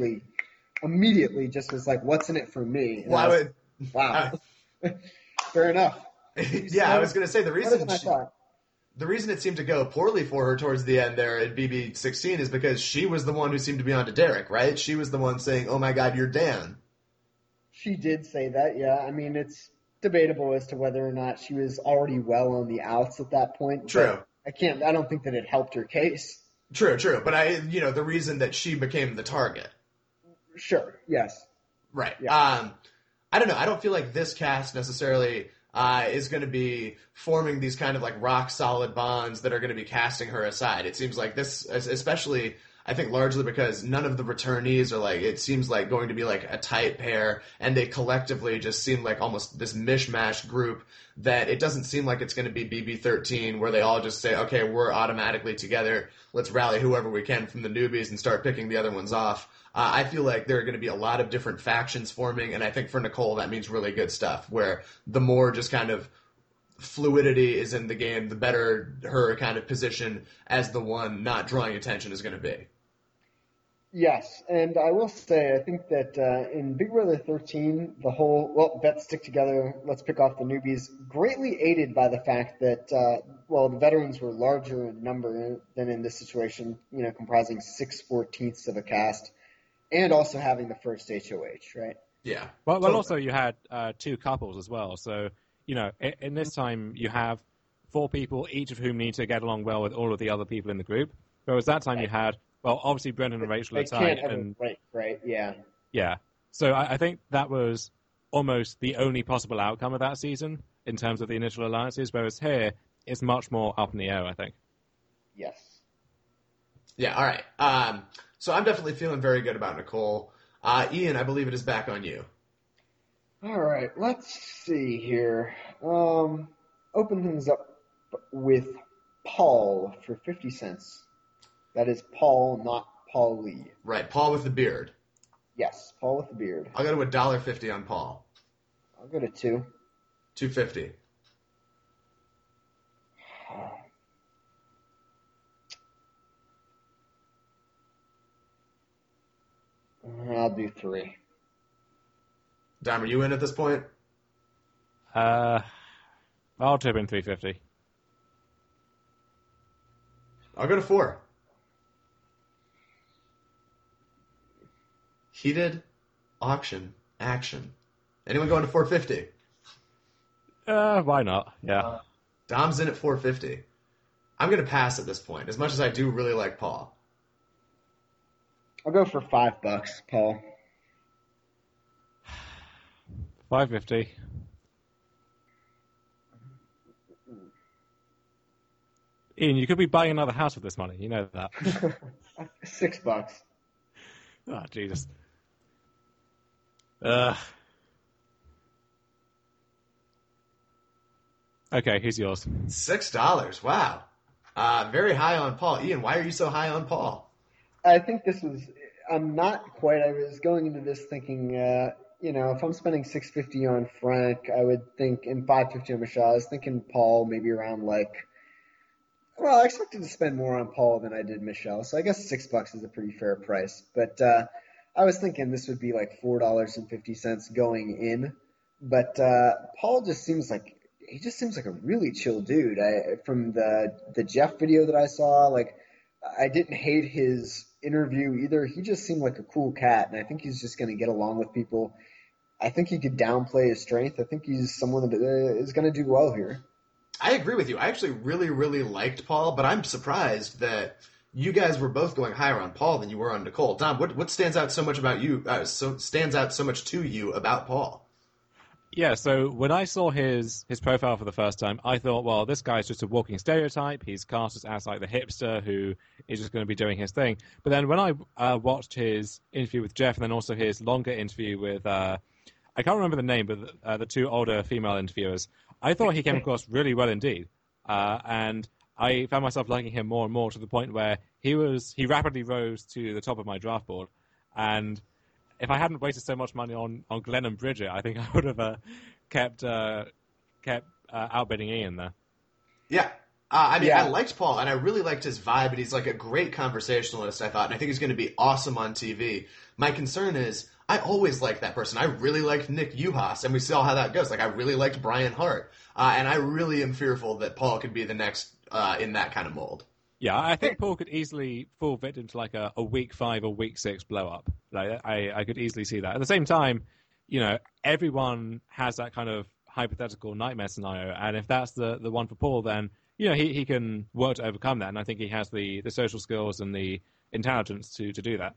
immediately just was like, "What's in it for me?" And wow, fair enough. Yeah, I was going to say the Smarter reason than I thought. the reason it seemed to go poorly for her towards the end there at BB16 is because she was the one who seemed to be on to Derek, right? She was the one saying, "Oh my God, you're Dan." She did say that, yeah. I mean, it's debatable as to whether or not she was already well on the outs at that point. True. I don't think that it helped her case. True. But the reason that she became the target. Sure, yes. Right. Yeah. I don't know. I don't feel like this cast necessarily is going to be forming these kind of like rock solid bonds that are going to be casting her aside. It seems like this, especially, I think largely because none of the returnees are like, it seems like going to be like a tight pair, and they collectively just seem like almost this mishmash group that it doesn't seem like it's going to be BB13 where they all just say, okay, we're automatically together. Let's rally whoever we can from the newbies and start picking the other ones off. I feel like there are going to be a lot of different factions forming, and I think for Nicole that means really good stuff, where the more just kind of fluidity is in the game, the better her kind of position as the one not drawing attention is going to be. Yes, and I will say, I think that in Big Brother 13, the whole, bets stick together, let's pick off the newbies, greatly aided by the fact that, the veterans were larger in number than in this situation, comprising 6/14 of a cast, and also having the first HOH, right? Yeah. Well, Totally. also you had two couples as well. So, in this time you have four people, each of whom need to get along well with all of the other people in the group. Whereas that time you had, obviously Brendan and Rachel are They tied. can't ever break, right? Yeah. Yeah. So I think that was almost the only possible outcome of that season in terms of the initial alliances, whereas here it's much more up in the air, I think. Yes. Yeah, all right. So I'm definitely feeling very good about Nicole. Ian, I believe it is back on you. All right, let's see here. Open things up with Paul for 50 cents. That is Paul, not Paul Lee. Right, Paul with the beard. Yes, Paul with the beard. I'll go to $1.50 on Paul. I'll go to 2. $2.50. I'll do 3. Dime, are you in at this point? I'll tip in $3.50. I'll go to 4. Heated auction action. Anyone going to $4.50? Why not? Yeah. Dom's in at $4.50. I'm going to pass at this point, as much as I do really like Paul. I'll go for $5, Paul. $5.50. Ian, you could be buying another house with this money. You know that. $6. Oh, Jesus. Okay, here's yours. $6. Wow. Very high on Paul. Ian, why are you so high on Paul? I think I'm not quite, I was going into this thinking, if I'm spending $6.50 on Frank, I would think, and $5.50 on Michelle, I was thinking Paul maybe around I expected to spend more on Paul than I did Michelle, so I guess $6 is a pretty fair price. But I was thinking this would be like $4.50 going in, but Paul just seems like a really chill dude. From the Jeff video that I saw, like I didn't hate his interview either. He just seemed like a cool cat, and I think he's just going to get along with people. I think he could downplay his strength. I think he's someone that is going to do well here. I agree with you. I actually really, really liked Paul, but I'm surprised that you guys were both going higher on Paul than you were on Nicole. Dom, what stands out so much about you? Stands out so much to you about Paul? Yeah, so when I saw his profile for the first time, I thought, well, this guy's just a walking stereotype. He's cast as like the hipster who is just going to be doing his thing. But then when I watched his interview with Jeff and then also his longer interview with, I can't remember the name, but the two older female interviewers, I thought he came across really well indeed. And I found myself liking him more and more to the point where he rapidly rose to the top of my draft board. And if I hadn't wasted so much money on Glenn and Bridget, I think I would have kept outbidding Ian there. Yeah. I liked Paul, and I really liked his vibe, and he's like a great conversationalist, I thought, and I think he's going to be awesome on TV. My concern is, I always liked that person. I really liked Nick Uhas, and we saw how that goes. Like, I really liked Brian Hart, and I really am fearful that Paul could be the next in that kind of mold. Yeah, I think Paul could easily fall victim to like a week 5 or week 6 blow up. Like I could easily see that. At the same time, everyone has that kind of hypothetical nightmare scenario, and if that's the one for Paul, then he can work to overcome that, and I think he has the social skills and the intelligence to do that.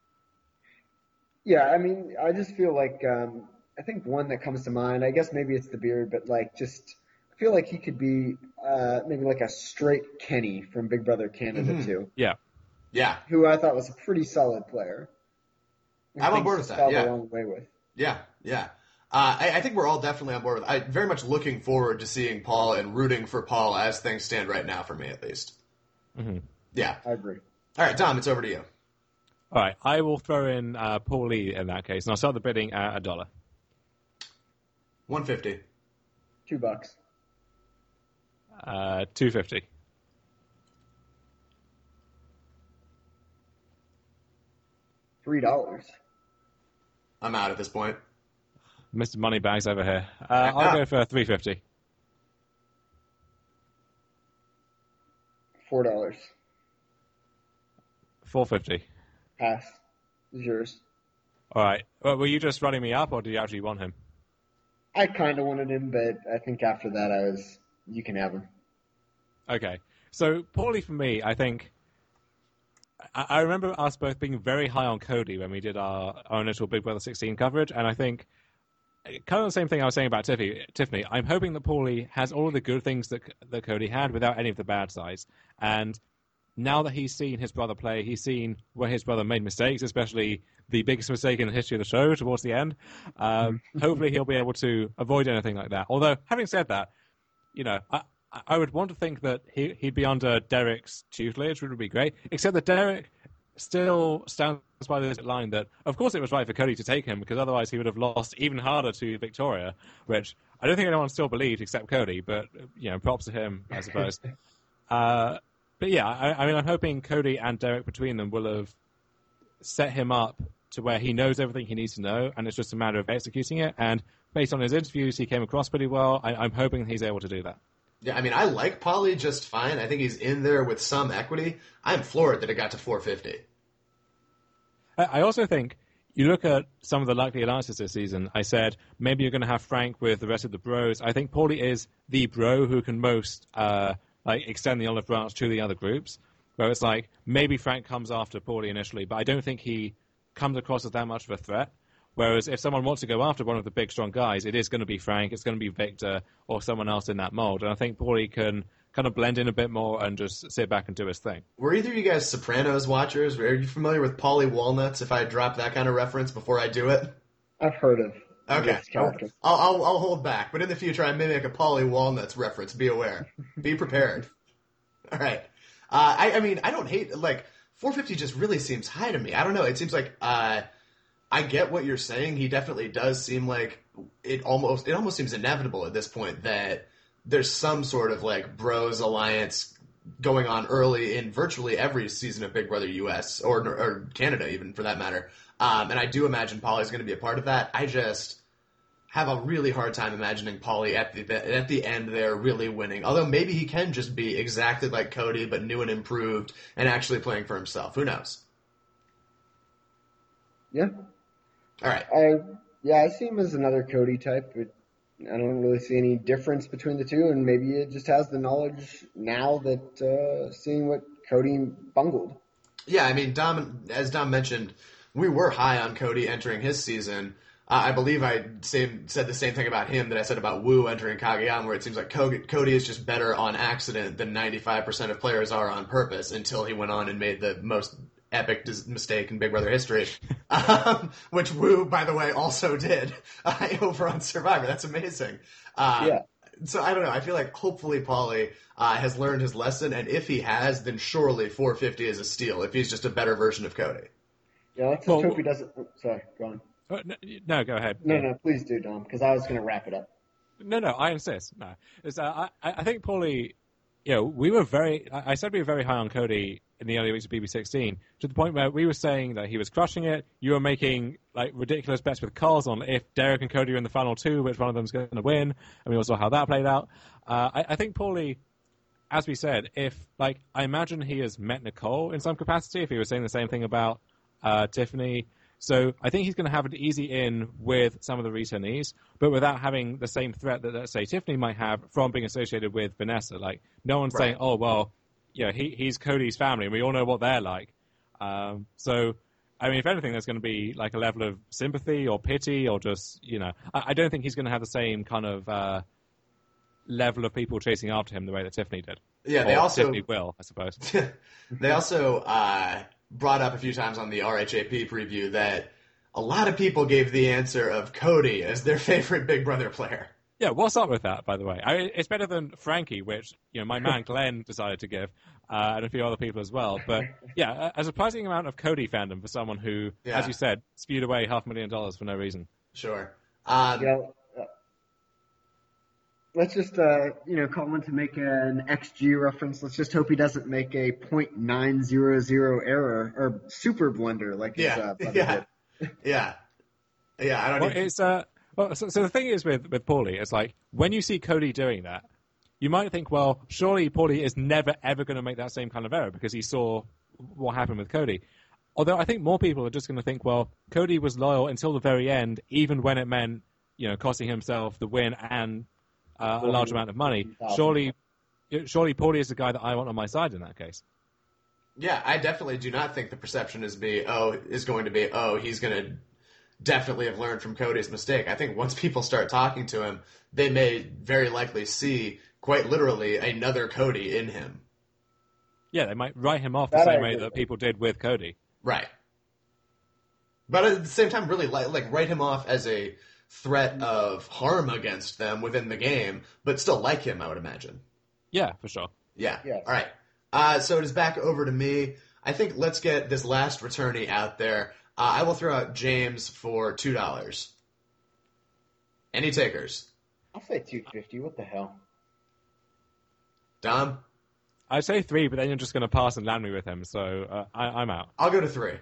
Yeah, I mean, I just feel like I think one that comes to mind, I guess maybe it's the beard, but like just I feel like he could be maybe like a straight Kenny from Big Brother Canada too. Yeah. Yeah. Who I thought was a pretty solid player. I'm on board with that. Yeah. A long way with. Yeah. Yeah. I think we're all definitely on board with. I'm very much looking forward to seeing Paul and rooting for Paul as things stand right now for me, at least. Mm-hmm. Yeah. I agree. All right, Dom, it's over to you. All right, I will throw in Paul Lee in that case, and I'll start the bidding at $1. $1.50. $2. $2.50. $3. I'm out at this point. Mr. Moneybags over here. I'll go for $3.50. $4. $4.50. Pass. It's yours. All right. Well, were you just running me up, or do you actually want him? I kind of wanted him, but I think after that, you can have him. Okay. So, Paulie, for me, I think I remember us both being very high on Cody when we did our initial Big Brother 16 coverage, and I think kind of the same thing I was saying about Tiffany. I'm hoping that Paulie has all of the good things that Cody had without any of the bad sides. And now that he's seen his brother play, he's seen where his brother made mistakes, especially the biggest mistake in the history of the show towards the end. Hopefully he'll be able to avoid anything like that. Although, having said that, I would want to think that he'd be under Derek's tutelage, which would be great, except that Derek still stands by this line that, of course, it was right for Cody to take him, because otherwise he would have lost even harder to Victoria, which I don't think anyone still believed except Cody, but, props to him, I suppose. But yeah, I mean, I'm hoping Cody and Derek between them will have set him up to where he knows everything he needs to know, and it's just a matter of executing it, and based on his interviews, he came across pretty well. I'm hoping he's able to do that. Yeah, I mean, I like Paulie just fine. I think he's in there with some equity. I'm floored that it got to $4.50. I also think you look at some of the likely alliances this season. I said maybe you're going to have Frank with the rest of the bros. I think Paulie is the bro who can most extend the olive branch to the other groups. Where it's like maybe Frank comes after Paulie initially, but I don't think he comes across as that much of a threat. Whereas if someone wants to go after one of the big, strong guys, it is going to be Frank, it's going to be Victor, or someone else in that mold. And I think Paulie can kind of blend in a bit more and just sit back and do his thing. Were either of you guys Sopranos watchers? Are you familiar with Paulie Walnuts, if I drop that kind of reference before I do it? I've heard of this character. I'll hold back, but in the future I may make a Paulie Walnuts reference. Be aware. Be prepared. All right. I mean, I don't hate, $4.50 just really seems high to me. I don't know. It seems like... I get what you're saying. He definitely does seem like it almost seems inevitable at this point that there's some sort of bros alliance going on early in virtually every season of Big Brother US or Canada, even for that matter. And I do imagine Paulie's going to be a part of that. I just have a really hard time imagining Paulie at the end there really winning. Although maybe he can just be exactly like Cody, but new and improved, and actually playing for himself. Who knows? Yeah. All right. I see him as another Cody type, but I don't really see any difference between the two, and maybe it just has the knowledge now that seeing what Cody bungled. Yeah, I mean, as Dom mentioned, we were high on Cody entering his season. I believe I said the same thing about him that I said about Wu entering Kageyama, where it seems like Cody is just better on accident than 95% of players are on purpose, until he went on and made the most epic mistake in Big Brother history, which Wu, by the way, also did over on Survivor. That's amazing. Yeah. So I don't know. I feel like hopefully Paulie has learned his lesson, and if he has, then surely 450 is a steal if he's just a better version of Cody. Yeah, let's just hope he doesn't. Sorry, go on. No, go ahead. No, please do, Dom, because I was going to wrap it up. No, I insist. No, I think Paulie. We were I said we were very high on Cody in the early weeks of BB16, to the point where we were saying that he was crushing it. You were making like ridiculous bets with Carls on if Derek and Cody are in the final two, which one of them's going to win, and we all saw how that played out. I think Paulie, as we said, I imagine he has met Nicole in some capacity, if he was saying the same thing about Tiffany. So I think he's going to have an easy in with some of the returnees, but without having the same threat that, let's say, Tiffany might have from being associated with Vanessa. Like, no one's saying, oh, well, he's Cody's family, and we all know what they're like. So, I mean, if anything, there's going to be like a level of sympathy or pity or just, I don't think he's going to have the same kind of level of people chasing after him the way that Tiffany did. Yeah, Tiffany will, I suppose. They also brought up a few times on the RHAP preview that a lot of people gave the answer of Cody as their favorite Big Brother player. Yeah, what's up with that, by the way? It's better than Frankie, which my man Glenn decided to give, and a few other people as well. But yeah, a surprising amount of Cody fandom for someone who, as you said, spewed away $500,000 for no reason. Sure. Let's just, Colin, to make an XG reference, let's just hope he doesn't make a .900 error or super blunder like his brother did. Yeah. I don't So the thing is with Paulie, it's like, when you see Cody doing that, you might think, well, surely Paulie is never, ever going to make that same kind of error because he saw what happened with Cody. Although I think more people are just going to think, well, Cody was loyal until the very end, even when it meant, costing himself the win and a large amount of money. Surely Paulie is the guy that I want on my side in that case. Yeah, I definitely do not think the perception is going to be, he's going to definitely have learned from Cody's mistake. I think once people start talking to him, they may very likely see, quite literally, another Cody in him. Yeah, they might write him off the same way that people did with Cody. Right. But at the same time, really, like write him off as a threat of harm against them within the game, but still like him, I would imagine. Yeah, for sure. Yeah. Yes. All right. So it is back over to me. I think let's get this last returnee out there. I will throw out James for $2. Any takers? I'll say $250. What the hell? Dom? I'd say 3, but then you're just going to pass and land me with him, so I'm out. I'll go to 3.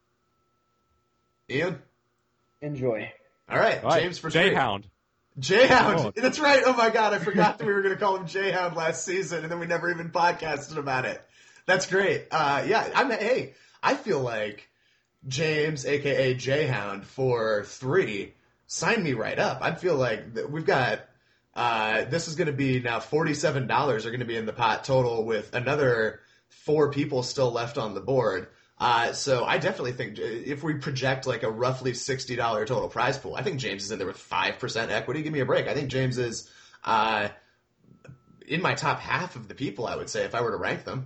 Ian? Enjoy. All right. James for 3. J-Hound. J-Hound. Oh. That's right. Oh, my God. I forgot that we were going to call him J-Hound last season, and then we never even podcasted about it. That's great. I feel like James, a.k.a. J-Hound, for 3, sign me right up. I feel like we've got this is going to be now $47 are going to be in the pot total with another 4 people still left on the board. So I definitely think if we project like a roughly $60 total prize pool, I think James is in there with 5% equity. Give me a break. I think James is in my top half of the people, I would say, if I were to rank them.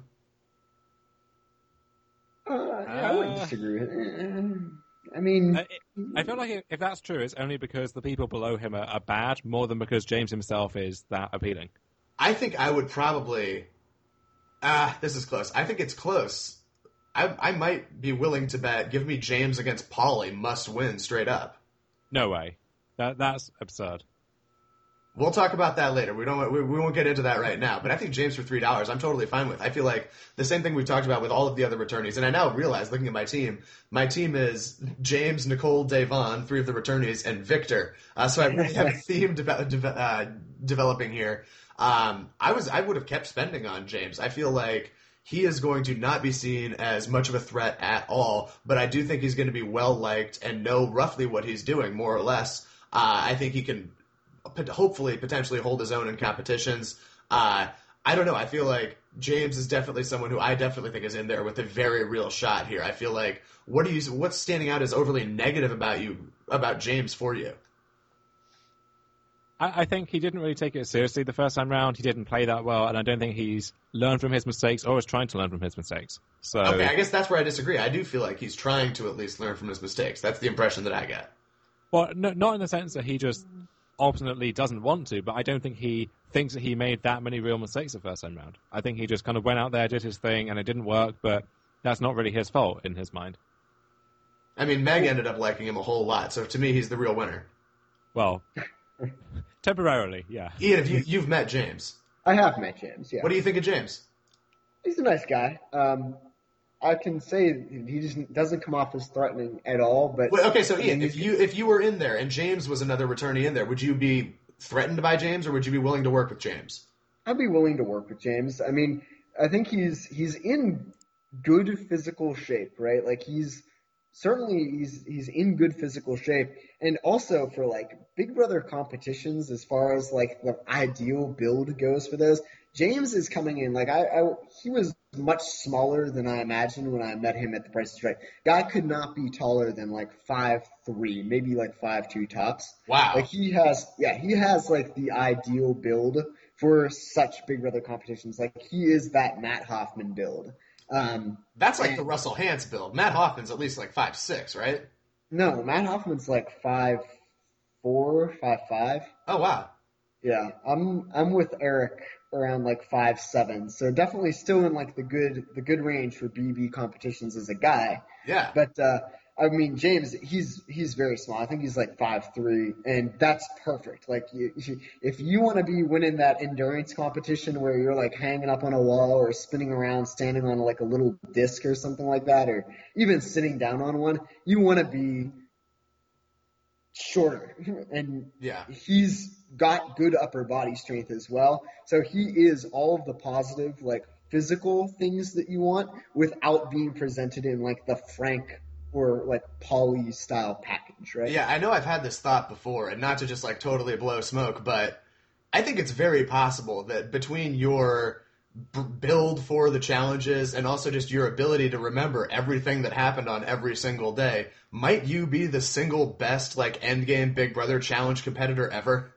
I wouldn't disagree with it. I mean... I feel like if that's true, it's only because the people below him are bad, more than because James himself is that appealing. I think I would probably... this is close. I think it's close. I might be willing to bet, give me James against Paulie, must win straight up. No way. That's absurd. We'll talk about that later. We won't get into that right now. But I think James for $3, I'm totally fine with. I feel like the same thing we've talked about with all of the other returnees. And I now realize, looking at my team is James, Nicole, Davon, 3 of the returnees, and Victor. So I really have a theme developing here. I would have kept spending on James. I feel like he is going to not be seen as much of a threat at all, but I do think he's going to be well liked and know roughly what he's doing, more or less. I think he can hopefully potentially hold his own in competitions. I don't know. I feel like James is definitely someone who I definitely think is in there with a very real shot here. I feel like what's standing out as overly negative about James for you? I think he didn't really take it seriously the first time round. He didn't play that well, and I don't think he's learned from his mistakes or is trying to learn from his mistakes. So okay, I guess that's where I disagree. I do feel like he's trying to at least learn from his mistakes. That's the impression that I get. Well, no, not in the sense that he just obstinately doesn't want to, but I don't think he thinks that he made that many real mistakes the first time round. I think he just kind of went out there, did his thing, and it didn't work, but that's not really his fault in his mind. I mean, Meg ended up liking him a whole lot, so to me, he's the real winner. Well, temporarily, yeah. Ian, you've met James. I have met James, yeah. What do you think of James? He's a nice guy. I can say he just doesn't come off as threatening at all. But wait, okay, so Ian, if you were in there and James was another returnee in there, would you be threatened by James, or would you be willing to work with James? I'd be willing to work with James. I mean, I think he's in good physical shape, right? Like he's in good physical shape, and also for like Big Brother competitions, as far as like the ideal build goes for those, James is coming in like he was much smaller than I imagined when I met him at the Price is Right. Guy could not be taller than like 5'3", maybe like 5'2" tops. Wow. Like he has like the ideal build for such Big Brother competitions. Like he is that Matt Hoffman build. That's like the Russell Hantz build. Matt Hoffman's at least like 5'6", right? No, Matt Hoffman's like 5'4", 5'5". Oh wow. Yeah, I'm with Eric around like 5'7", so definitely still in like the good range for BB competitions as a guy. Yeah. But I mean James, he's very small. I think he's like 5'3", and that's perfect. Like if you want to be winning that endurance competition where you're like hanging up on a wall or spinning around, standing on like a little disc or something like that, or even sitting down on one, you want to be shorter, and yeah, he's got good upper body strength as well. So he is all of the positive, like physical things that you want without being presented in like the Frank or like Paulie style package, right? Yeah, I know I've had this thought before, and not to just like totally blow smoke, but I think it's very possible that between your build for the challenges and also just your ability to remember everything that happened on every single day, might you be the single best like endgame Big Brother challenge competitor ever?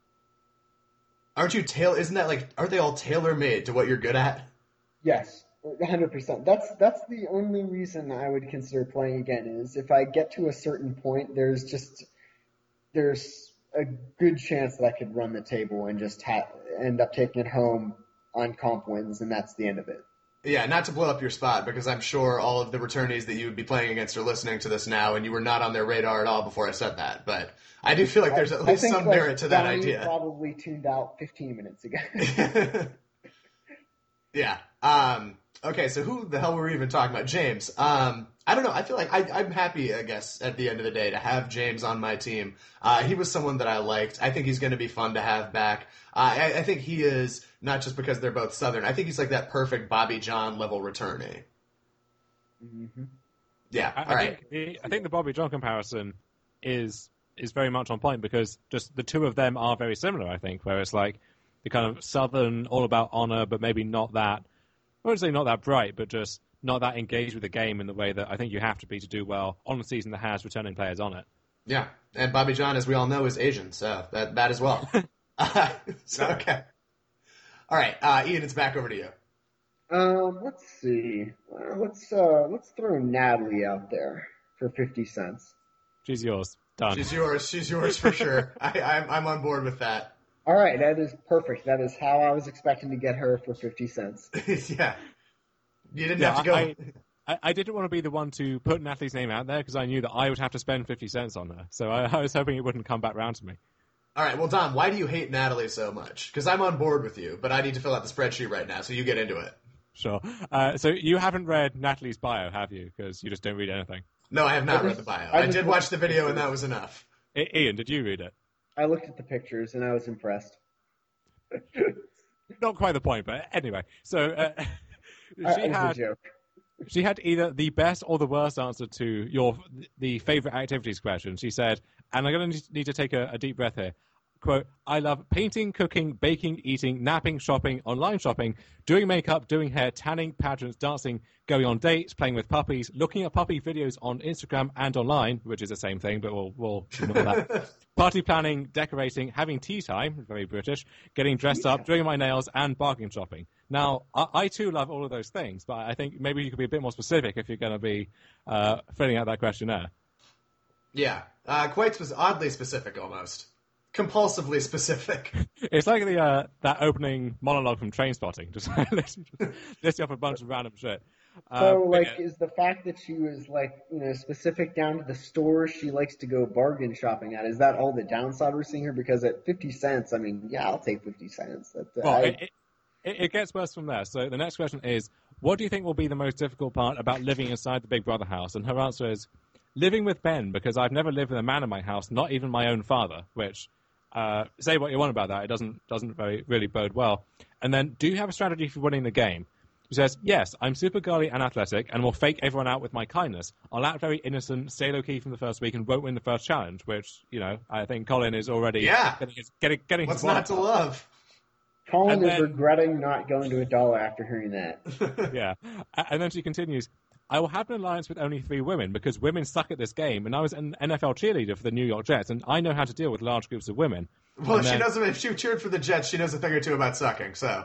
Aren't they all tailor-made to what you're good at? Yes, 100%. That's the only reason I would consider playing again, is if I get to a certain point, there's a good chance that I could run the table and just end up taking it home on comp wins, and that's the end of it. Yeah, not to blow up your spot, because I'm sure all of the returnees that you would be playing against are listening to this now, and you were not on their radar at all before I said that. But I do feel like there's at least some merit to that idea. Probably tuned out 15 minutes ago. Yeah. Okay, so who the hell were we even talking about? James. I don't know. I feel like I'm happy, I guess, at the end of the day, to have James on my team. He was someone that I liked. I think he's going to be fun to have back. I think he is, not just because they're both Southern, I think he's like that perfect Bobby John level returnee. Mm-hmm. Yeah, I think the Bobby John comparison is very much on point, because just the two of them are very similar, I think, where it's like the kind of Southern, all about honor, but maybe not that, I wouldn't say not that bright, but just not that engaged with the game in the way that I think you have to be to do well on a season that has returning players on it. Yeah, and Bobby John, as we all know, is Asian, so that as well. Okay. All right, Ian, it's back over to you. Let's see. Let's throw Natalie out there for 50 cents. She's yours. Done. She's yours for sure. I'm on board with that. All right, that is perfect. That is how I was expecting to get her for 50 cents. Yeah. You didn't have to go. I didn't want to be the one to put Natalie's name out there, because I knew that I would have to spend 50 cents on her. So I was hoping it wouldn't come back round to me. All right, well, Dom, why do you hate Natalie so much? Because I'm on board with you, but I need to fill out the spreadsheet right now, so you get into it. Sure. So you haven't read Natalie's bio, have you? Because you just don't read anything. No, I have not read the bio. I did watch the video, and that was enough. Ian, did you read it? I looked at the pictures and I was impressed. Not quite the point, but anyway. So she had either the best or the worst answer to the favorite activities question. She said, and I'm going to need to take a deep breath here. Quote, I love painting, cooking, baking, eating, napping, shopping, online shopping, doing makeup, doing hair, tanning, pageants, dancing, going on dates, playing with puppies, looking at puppy videos on Instagram and online, which is the same thing, but we'll ignore that. Party planning, decorating, having tea time, very British, getting dressed up, doing my nails, and bargain shopping. Now, I too love all of those things, but I think maybe you could be a bit more specific if you're going to be filling out that questionnaire. Yeah, quite oddly specific almost. Compulsively specific. It's like that opening monologue from Trainspotting, just list off a bunch of random shit. So, is the fact that she was specific down to the store she likes to go bargain shopping at? Is that all the downside we're seeing here? Because at 50 cents, I mean, yeah, I'll take 50 cents. It gets worse from there. So the next question is, what do you think will be the most difficult part about living inside the Big Brother house? And her answer is, living with Ben, because I've never lived with a man in my house, not even my own father, which... say what you want about that. It doesn't really bode well. And then, do you have a strategy for winning the game? He says, yes, I'm super girly and athletic and will fake everyone out with my kindness. I'll act very innocent, stay low-key from the first week and won't win the first challenge, which, I think Colin is already getting What's not to love? Colin is regretting not going to $1 after hearing that. Yeah. And then she continues, I will have an alliance with only 3 women because women suck at this game, and I was an NFL cheerleader for the New York Jets, and I know how to deal with large groups of women. Well, if she cheered for the Jets, she knows a thing or two about sucking, so.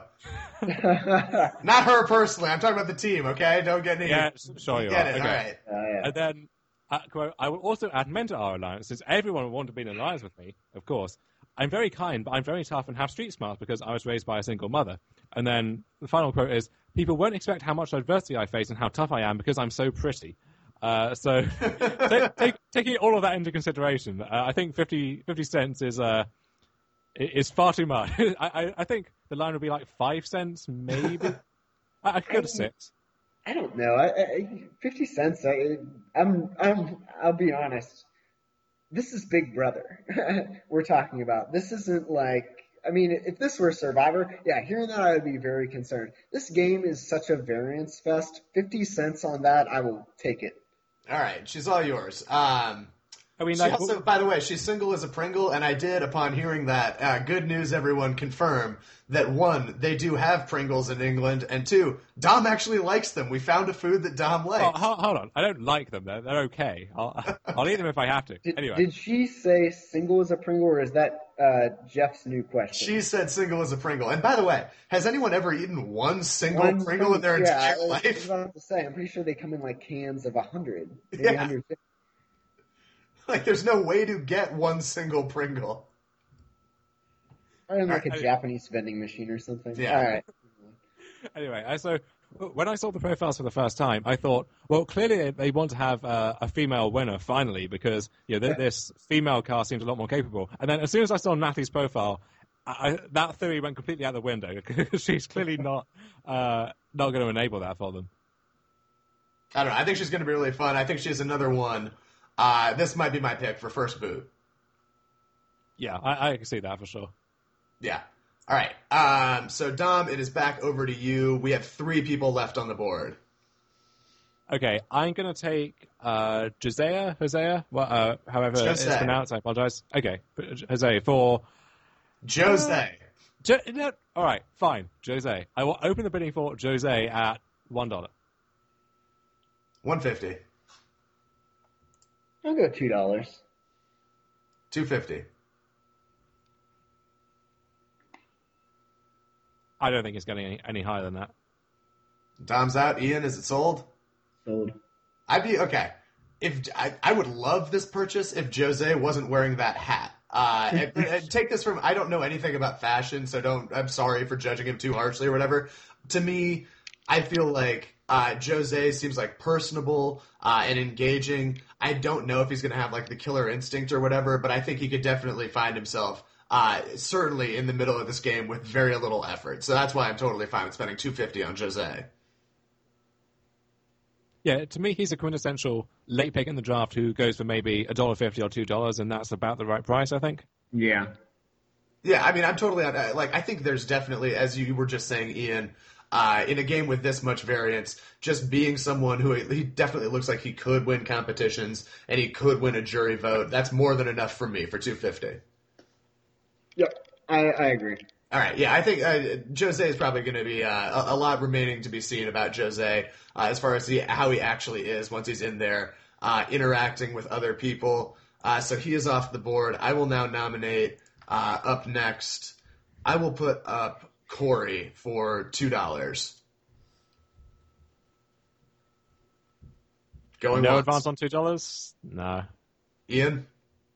Not her personally. I'm talking about the team, okay? Don't get any... Yeah, sure you get are. it, okay. all right. Yeah. And then, quote, I will also add men to our alliance, since everyone will want to be in an alliance with me, of course. I'm very kind, but I'm very tough and have street smarts because I was raised by a single mother. And then the final quote is, people won't expect how much adversity I face and how tough I am because I'm so pretty. So taking all of that into consideration, I think 50 cents is far too much. I think the line would be like 5 cents, maybe. I could go to 6. I don't know. 50 cents. I'll be honest. This is Big Brother we're talking about. This isn't like, I mean, if this were Survivor, yeah, hearing that I would be very concerned. This game is such a variance fest. 50 cents on that, I will take it. All right, she's all yours. She also, by the way, she's single as a Pringle, and I did, upon hearing that, good news, everyone, confirm that 1, they do have Pringles in England, and 2, Dom actually likes them. We found a food that Dom likes. Oh, hold on. I don't like them. They're okay. I'll eat them if I have to. Anyway. Did she say single as a Pringle, or is that Jeff's new question? She said single as a Pringle. And by the way, has anyone ever eaten one single Pringle in their entire life? I was about to say, I'm pretty sure they come in like cans of 100, maybe 150. Like, there's no way to get one single Pringle. Or in like a Japanese vending machine or something. Yeah. All right. Anyway, so when I saw the profiles for the first time, I thought, well, clearly they want to have a female winner finally because this female cast seems a lot more capable. And then as soon as I saw Natalie's profile, that theory went completely out the window because she's clearly not going to enable that for them. I don't know. I think she's going to be really fun. I think she's another one. This might be my pick for first boot. Yeah, I can see that for sure. Yeah. All right. So, Dom, it is back over to you. We have 3 people left on the board. Okay, I'm going to take Hosea, however it's pronounced. I apologize. Okay, Jose for... Jose. All right, fine, Jose. I will open the bidding for Jose at $1. $1.50. I'll go $2. $2.50. I don't think it's getting any higher than that. Dom's out. Ian, is it sold? Sold. I'd be okay. If I would love this purchase if Jose wasn't wearing that hat. And take this from, I don't know anything about fashion, so I'm sorry for judging him too harshly or whatever. To me, I feel like Jose seems like personable and engaging. I don't know if he's going to have like the killer instinct or whatever, but I think he could definitely find himself certainly in the middle of this game with very little effort. So that's why I'm totally fine with spending $250 on Jose. Yeah, to me, he's a quintessential late pick in the draft who goes for maybe $1.50 or $2, and that's about the right price, I think. Yeah. Yeah, I mean, I'm totally I think there's definitely, as you were just saying, Ian, in a game with this much variance, just being someone who he definitely looks like he could win competitions and he could win a jury vote. That's more than enough for me for $250. Yep, I agree. All right, yeah, I think Jose is probably going to be a lot remaining to be seen about Jose as far as how he actually is once he's in there interacting with other people. So he is off the board. I will now nominate up next. I will put up Corey for $2. Going no once. advance on $2? No. Ian?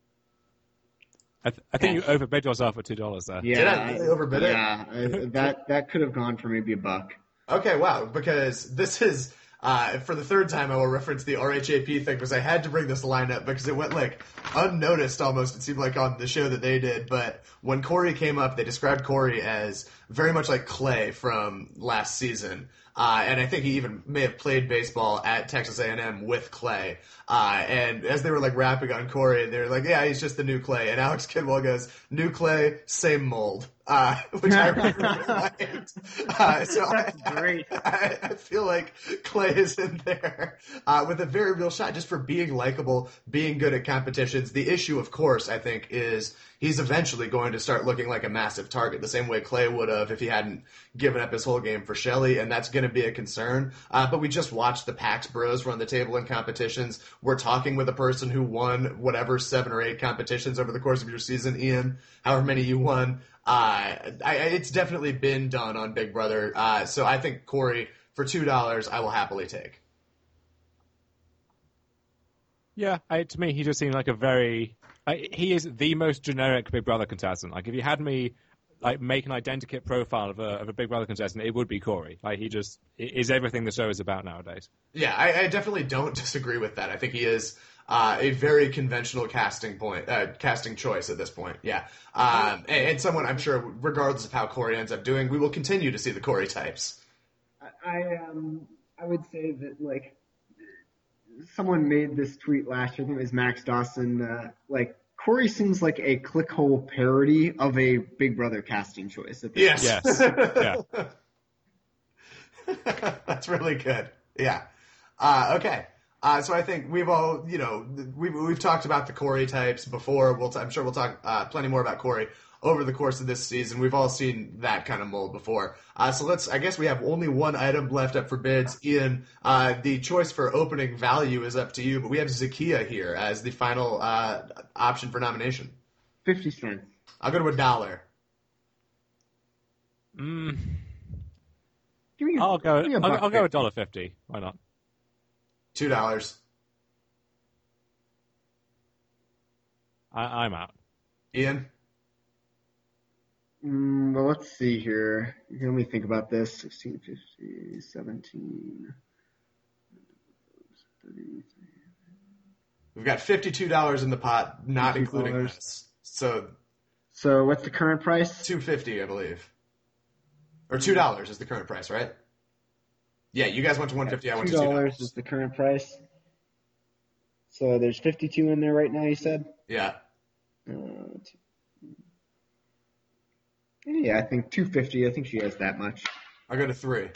I think you overbid yourself at $2 there. Yeah, Did I really overbid it? Yeah, that could have gone for maybe $1. Okay, wow, because this is, for the third time I will reference the RHAP thing because I had to bring this line up because it went like unnoticed almost, it seemed like on the show that they did, but when Corey came up, they described Corey as very much like Clay from last season. And I think he even may have played baseball at Texas A&M with Clay. And as they were like rapping on Corey, they were like, yeah, he's just the new Clay. And Alex Kidwell goes, new Clay, same mold. Which I really, really liked. So That's great. I feel like Clay is in there with a very real shot just for being likable, being good at competitions. The issue, of course, I think, is he's eventually going to start looking like a massive target, the same way Clay would have if he hadn't given up his whole game for Shelley, and that's going to be a concern. But we just watched the Pax Bros run the table in competitions. We're talking with a person who won whatever 7 or 8 competitions over the course of your season, Ian, however many you won. It's definitely been done on Big Brother. So I think Corey, for $2, I will happily take. Yeah, to me, he just seemed like a very... he is the most generic Big Brother contestant. Like, if you had me make an identikit profile of a Big Brother contestant, it would be Corey. Like, he just is everything the show is about nowadays. Yeah, I definitely don't disagree with that. I think he is a very conventional casting choice at this point. Yeah, and someone I'm sure, regardless of how Corey ends up doing, we will continue to see the Corey types. I would say that like someone made this tweet last year. I think it was Max Dawson. Corey seems like a clickhole parody of a Big Brother casting choice. Yes. Yeah. That's really good. Yeah. Okay. So I think we've all, we've talked about the Corey types before. I'm sure we'll talk plenty more about Corey over the course of this season. We've all seen that kind of mold before. So I guess we have only one item left up for bids. Ian, the choice for opening value is up to you, but we have Zakia here as the final option for nomination. 50 cents. I'll go to $1. I'll go $1.50. Why not? $2. I'm out. Ian? Well, let's see here. Let me think about this. 16, 50, 17. 33. We've got $52 in the pot, not $52. including this. So what's the current price? $2.50, I believe. Or $2 is the current price, right? Yeah, you guys went to $1.50. I went to $2. $2 is the current price. So there's 52 in there right now, you said? Yeah. Yeah, I think $2.50. I think she has that much. I'll go to $3.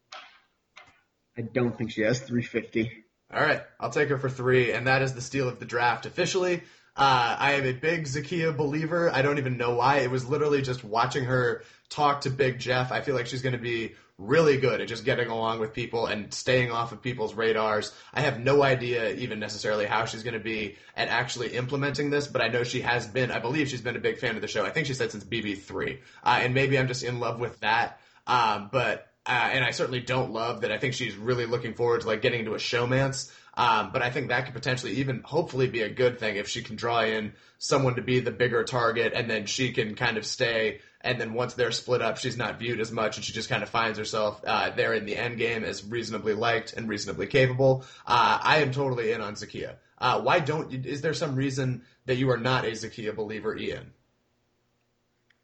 I don't think she has $3.50. All right, I'll take her for $3, and that is the steal of the draft officially. I am a big Zakia believer. I don't even know why. It was literally just watching her talk to Big Jeff. I feel like she's going to be really good at just getting along with people and staying off of people's radars. I have no idea even necessarily how she's going to be at actually implementing this, but I know I believe she's been a big fan of the show. I think she said since BB3. And maybe I'm just in love with that. And I certainly don't love that. I think she's really looking forward to getting into a showmance. But I think that could potentially even hopefully be a good thing if she can draw in someone to be the bigger target and then she can kind of stay. And then once they're split up, she's not viewed as much and she just kind of finds herself there in the end game as reasonably liked and reasonably capable. I am totally in on Zakia. Is there some reason that you are not a Zakia believer, Ian?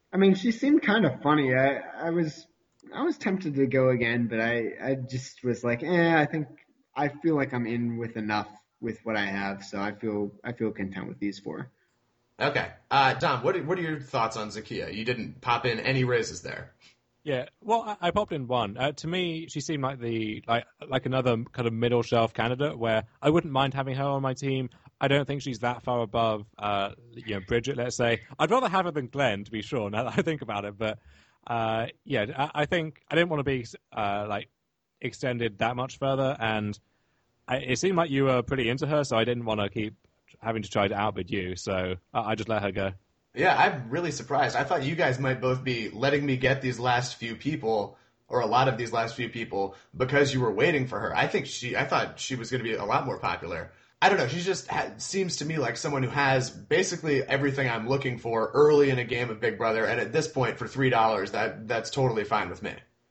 I mean, she seemed kind of funny. I was tempted to go again, but I just was like, I feel like I'm in with enough with what I have, so I feel content with these four. Okay. Dom, what are your thoughts on Zakia? You didn't pop in any raises there. Yeah, well, I popped in one. To me, she seemed like like another kind of middle shelf candidate where I wouldn't mind having her on my team. I don't think she's that far above, Bridget. Let's say I'd rather have her than Glenn, to be sure. Now that I think about it, but I think I didn't want to be extended that much further, and it seemed like you were pretty into her, so I didn't want to keep having to try to outbid you. So I just let her go. Yeah, I'm really surprised. I thought you guys might both be letting me get these last few people, or a lot of these last few people, because you were waiting for her. I thought she was going to be a lot more popular. I don't know. She just seems to me like someone who has basically everything I'm looking for early in a game of Big Brother, and at this point, for $3, that's totally fine with me.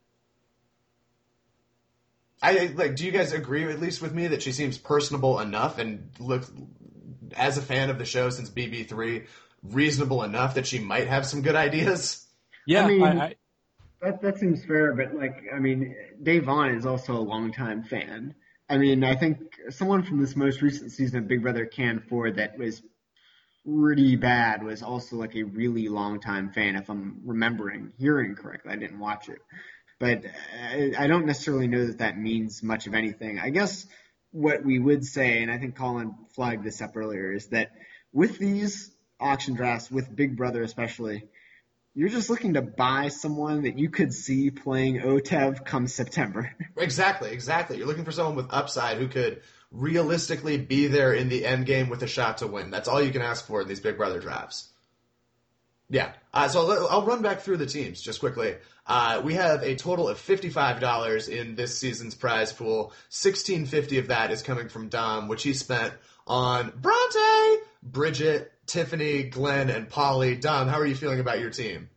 Do you guys agree at least with me that she seems personable enough and looks, as a fan of the show since BB3, reasonable enough that she might have some good ideas? Yeah, I mean, that seems fair, but Dave Vaughn is also a longtime fan. I mean, I think someone from this most recent season of Big Brother Can 4 that was pretty bad was also like a really longtime fan, if I'm hearing correctly. I didn't watch it. But I don't necessarily know that means much of anything. I guess what we would say, and I think Colin flagged this up earlier, is that with these auction drafts, with Big Brother especially, you're just looking to buy someone that you could see playing OTEV come September. Exactly. You're looking for someone with upside who could realistically be there in the end game with a shot to win. That's all you can ask for in these Big Brother drafts. Yeah. So I'll run back through the teams just quickly. We have a total of $55 in this season's prize pool. $16.50 of that is coming from Dom, which he spent on Bronte, Bridget, Tiffany, Glenn, and Polly. Dom, how are you feeling about your team?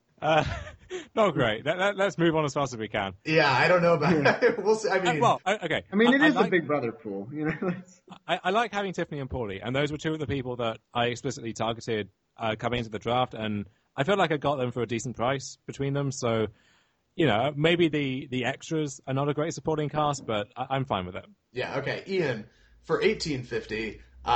Not great. Let's move on as fast as we can. Yeah, I don't know about it. We'll see. I mean, okay. I mean, it is a Big Brother pool, you know. I like having Tiffany and Paulie, and those were two of the people that I explicitly targeted coming into the draft, and I felt like I got them for a decent price between them. So, maybe the extras are not a great supporting cast, but I'm fine with it. Yeah. Okay, Ian, for $18.50.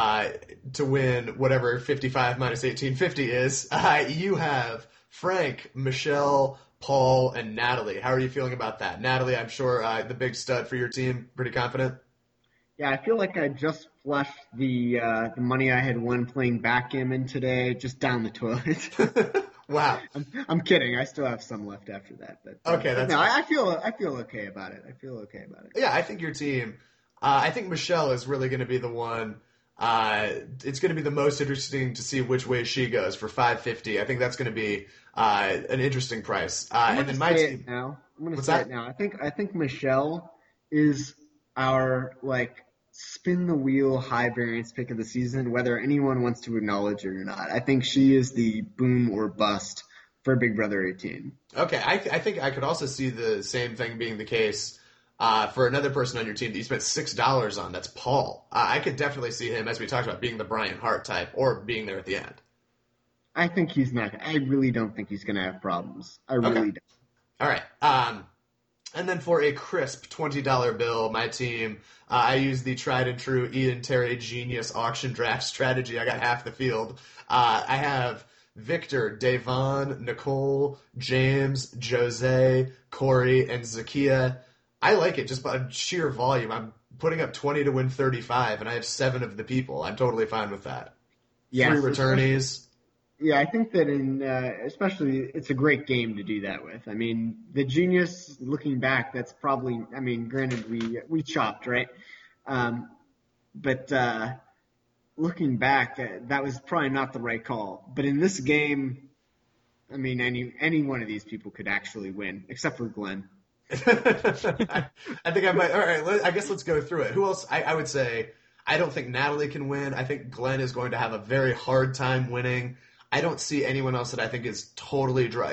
To win whatever 55 minus 1850 is, you have Frank, Michelle, Paul, and Natalie. How are you feeling about that? Natalie, I'm sure the big stud for your team. Pretty confident? Yeah, I feel like I just flushed the money I had won playing backgammon today just down the toilet. Wow. I'm kidding. I still have some left after that. But okay, that's no. I feel okay about it. Yeah, I think your team. I think Michelle is really going to be the one. It's going to be the most interesting to see which way she goes for $5.50. I think that's going to be an interesting price. And then my team. I'm going to say it now. I think Michelle is our spin the wheel high variance pick of the season, whether anyone wants to acknowledge it or not. I think she is the boom or bust for Big Brother 18. Okay, I think I could also see the same thing being the case for another person on your team that you spent $6 on. That's Paul. I could definitely see him, as we talked about, being the Brian Hart type or being there at the end. I think he's not. I really don't think he's going to have problems. I really don't. All right. And then for a crisp $20 bill, my team, I use the tried and true Ian Terry genius auction draft strategy. I got half the field. I have Victor, Davon, Nicole, James, Jose, Corey, and Zakia. I like it just by sheer volume. I'm putting up 20 to win 35, and I have 7 of the people. I'm totally fine with that. Yes, 3 returnees. Yeah, I think that especially it's a great game to do that with. I mean, the genius, looking back, that's probably, granted we chopped, right? But looking back, that was probably not the right call. But in this game, any one of these people could actually win, except for Glenn. I think I might. All right, I guess let's go through it. Who else? I would say I don't think Natalie can win. I think Glenn is going to have a very hard time winning. I don't see anyone else that I think is totally dry.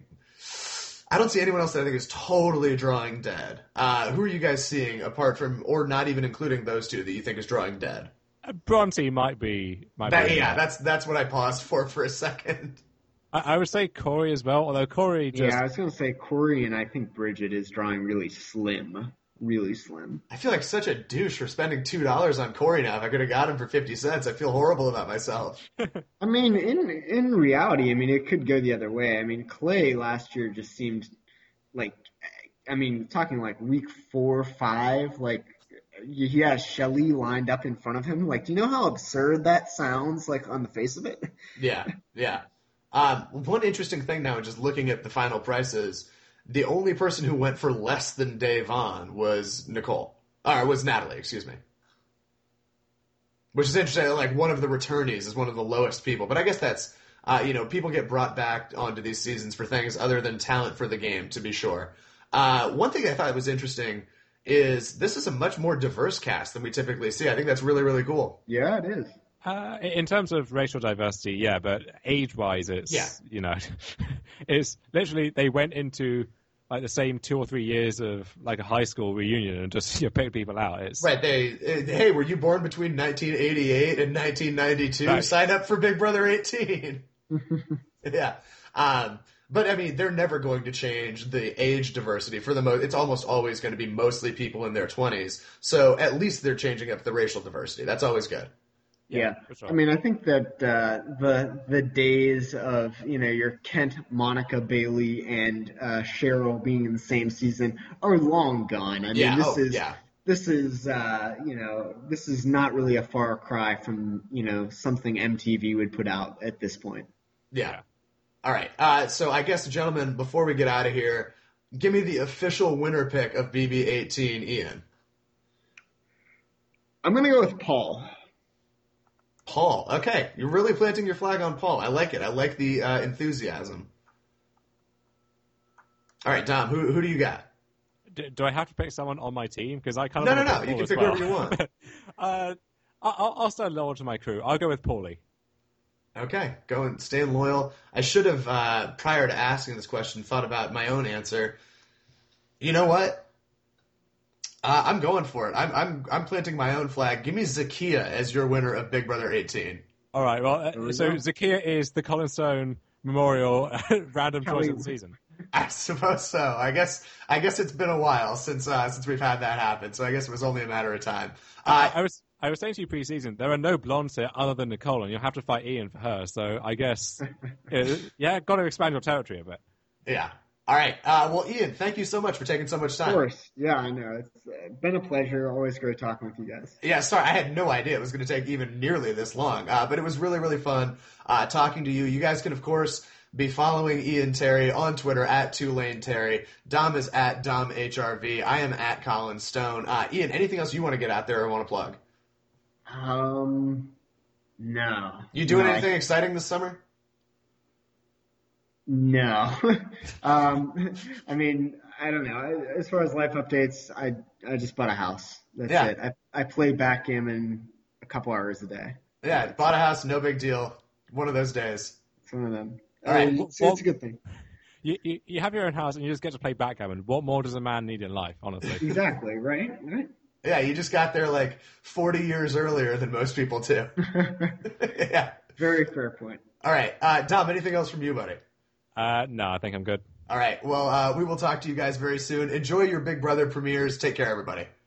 I don't see anyone else that I think is totally drawing dead. Who are you guys seeing apart from, or not even including those two, that you think is drawing dead? Bronte might be. Yeah, that's what I paused for a second. I would say Corey as well, although Corey just... Yeah, I was going to say Corey, and I think Bridget is drawing really slim. Really slim. I feel like such a douche for spending $2 on Corey now. If I could have got him for 50 cents, I feel horrible about myself. I mean, in reality, I mean, it could go the other way. I mean, Clay last year just seemed like, I mean, talking like week 4, 5, like he has Shelly lined up in front of him. Like, do you know how absurd that sounds, like, on the face of it? Yeah. One interesting thing now, just looking at the final prices, the only person who went for less than Dave Vaughn was Natalie, excuse me. Which is interesting, like one of the returnees is one of the lowest people. But I guess that's, people get brought back onto these seasons for things other than talent for the game, to be sure. One thing I thought was interesting is this is a much more diverse cast than we typically see. I think that's really, really cool. Yeah, it is. In terms of racial diversity, yeah, but age-wise, it's, it's literally they went into like the same 2 or 3 years of like a high school reunion and just picked people out. It's right. Hey, were you born between 1988 and 1992? Right. Sign up for Big Brother 18. Yeah. But I mean, they're never going to change the age diversity for the most. It's almost always going to be mostly people in their 20s. So at least they're changing up the racial diversity. That's always good. Yeah. Sure. I mean, I think that the days of, your Kent, Monica, Bailey, and Cheryl being in the same season are long gone. I mean, this is not really a far cry from, something MTV would put out at this point. Yeah. All right. So I guess, gentlemen, before we get out of here, give me the official winner pick of BB18, Ian. I'm going to go with Paul. Paul. Okay. You're really planting your flag on Paul. I like it. I like the enthusiasm. All right, Dom, who do you got? Do I have to pick someone on my team? Because I kind of No. You can pick whoever you want. I'll stay loyal to my crew. I'll go with Paulie. Okay. Staying loyal. I should have, prior to asking this question, thought about my own answer. You know what? I'm going for it. I'm planting my own flag. Give me Zakia as your winner of Big Brother 18. All right. Well, so Zakia is the Colin Stone Memorial random choice of the season. I suppose so. I guess it's been a while since we've had that happen. So I guess it was only a matter of time. I was saying to you pre-season, there are no blondes here other than Nicole, and you'll have to fight Ian for her. So I guess, got to expand your territory a bit. Yeah. All right. Well, Ian, thank you so much for taking so much time. Of course. Yeah, I know. It's been a pleasure. Always great talking with you guys. Yeah, sorry. I had no idea it was going to take even nearly this long. But it was really, really fun talking to you. You guys can, of course, be following Ian Terry on Twitter at Tulane Terry. Dom is at DomHRV. I am at Colin Stone. Ian, anything else you want to get out there or want to plug? No. You doing anything exciting this summer? No. I mean, I don't know. As far as life updates, I just bought a house. That's it. I play backgammon a couple hours a day. Yeah, bought a house, no big deal. One of those days. It's one of them. All right. It's a good thing. You have your own house and you just get to play backgammon. What more does a man need in life, honestly? Exactly, right? Yeah, you just got there like 40 years earlier than most people do. Yeah. Very fair point. All right. Dom, anything else from you, buddy? No, I think I'm good. All right. Well, we will talk to you guys very soon. Enjoy your Big Brother premieres. Take care, everybody.